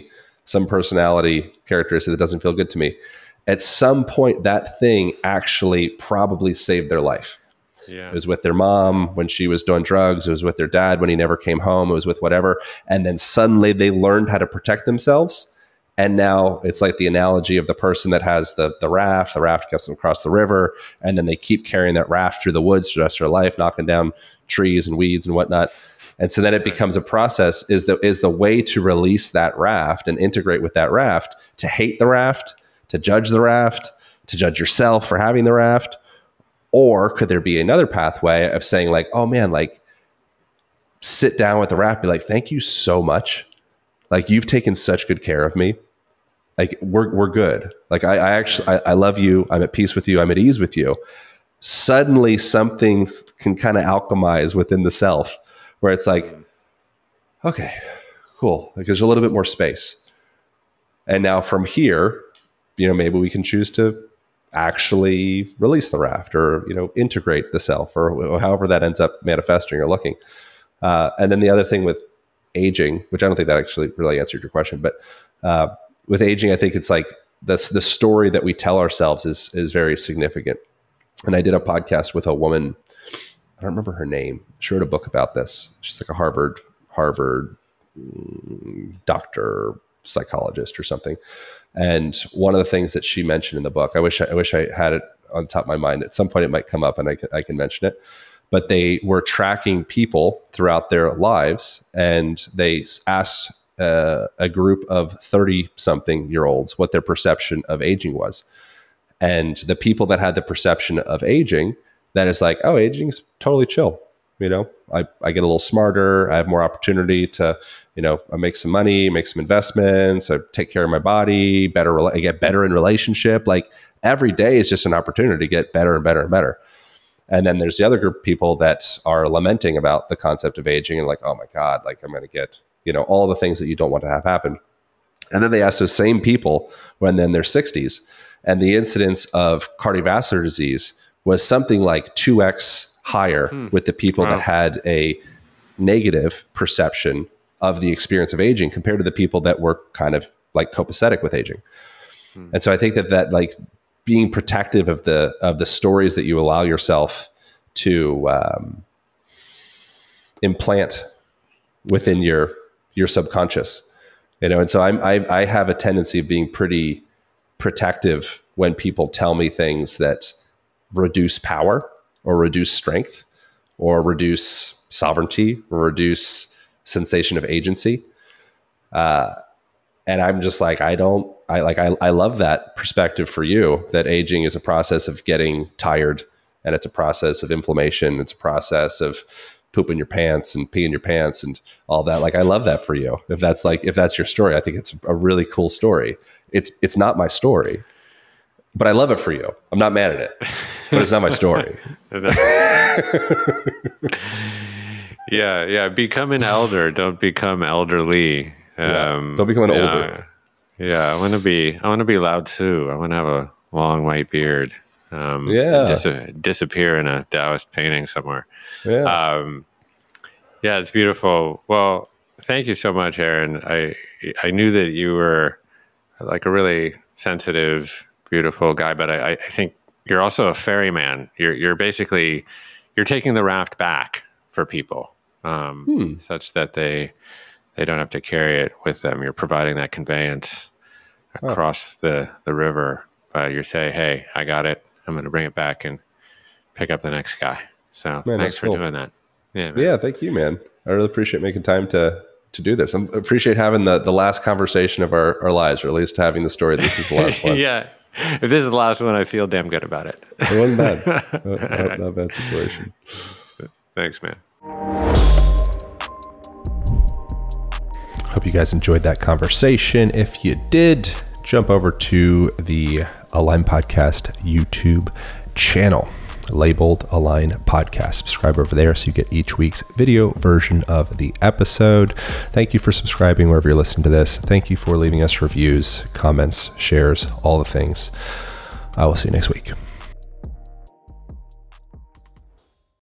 some personality characteristic that doesn't feel good to me. At some point, that thing actually probably saved their life. Yeah. It was with their mom when she was doing drugs. It was with their dad when he never came home. It was with whatever. And then suddenly they learned how to protect themselves. And now it's like the analogy of the person that has the raft. The raft gets them across the river. And then they keep carrying that raft through the woods for the rest of their life, knocking down trees and weeds and whatnot. And so then it becomes a process, is the way to release that raft and integrate with that raft, to hate the raft, to judge the raft, to judge yourself for having the raft? Or could there be another pathway of saying like, oh man, like sit down with the raft, be like, thank you so much. Like you've taken such good care of me. Like we're good. Like I love you. I'm at peace with you. I'm at ease with you. Suddenly something can kind of alchemize within the self where it's like, okay, cool. Like there's a little bit more space. And now from here, maybe we can choose to actually release the raft or, integrate the self or however that ends up manifesting or looking. And then the other thing with aging, which I don't think that actually really answered your question, but with aging, I think it's like the story that we tell ourselves is very significant. And I did a podcast with a woman, I don't remember her name. She wrote a book about this. She's like a Harvard doctor, psychologist or something. And one of the things that she mentioned in the book, I wish I had it on top of my mind. At some point it might come up and I can mention it. But they were tracking people throughout their lives, and they asked a group of 30-something-year-olds what their perception of aging was. And the people that had the perception of aging, that is like, oh, aging is totally chill. I get a little smarter. I have more opportunity to, I make some money, make some investments, I take care of my body, I get better in relationship. Like every day is just an opportunity to get better and better and better. And then there's the other group of people that are lamenting about the concept of aging and like, oh my God, like I'm going to get, all the things that you don't want to have happen. And then they ask those same people when they're in their 60s, and the incidence of cardiovascular disease was something like 2x higher with the people that had a negative perception of the experience of aging compared to the people that were kind of like copacetic with aging. And so I think that like being protective of the stories that you allow yourself to implant within your subconscious, and so I have a tendency of being pretty protective when people tell me things that reduce power or reduce strength or reduce sovereignty or reduce sensation of agency. And I'm just like, I love that perspective for you, that aging is a process of getting tired, and it's a process of inflammation. It's a process of pooping your pants and peeing your pants and all that. Like, I love that for you. If that's your story, I think it's a really cool story. It's not my story, but I love it for you. I'm not mad at it, but it's not my story. Yeah. Become an elder. Don't become elderly. Don't become an older. Yeah. I want to be Lao Tzu. I want to have a long white beard. Disappear in a Taoist painting somewhere. It's beautiful. Well, thank you so much, Aaron. I knew that you were like a really sensitive, beautiful guy, but I think you're also a ferryman. You're basically taking the raft back for people, such that they don't have to carry it with them. You're providing that conveyance across the river. You say, hey, I got it. I'm going to bring it back and pick up the next guy. So thanks for doing that. Yeah, man. Yeah, thank you, man. I really appreciate making time to do this. I appreciate having the last conversation of our lives, or at least having the story. This is the last one. Yeah. If this is the last one, I feel damn good about it. It wasn't bad. Not a bad situation. Thanks, man. Hope you guys enjoyed that conversation. If you did, jump over to the Align Podcast YouTube channel, labeled Align Podcast. Subscribe over there so you get each week's video version of the episode. Thank you for subscribing wherever you're listening to this. Thank you for leaving us reviews, comments, shares, all the things. I will see you next week.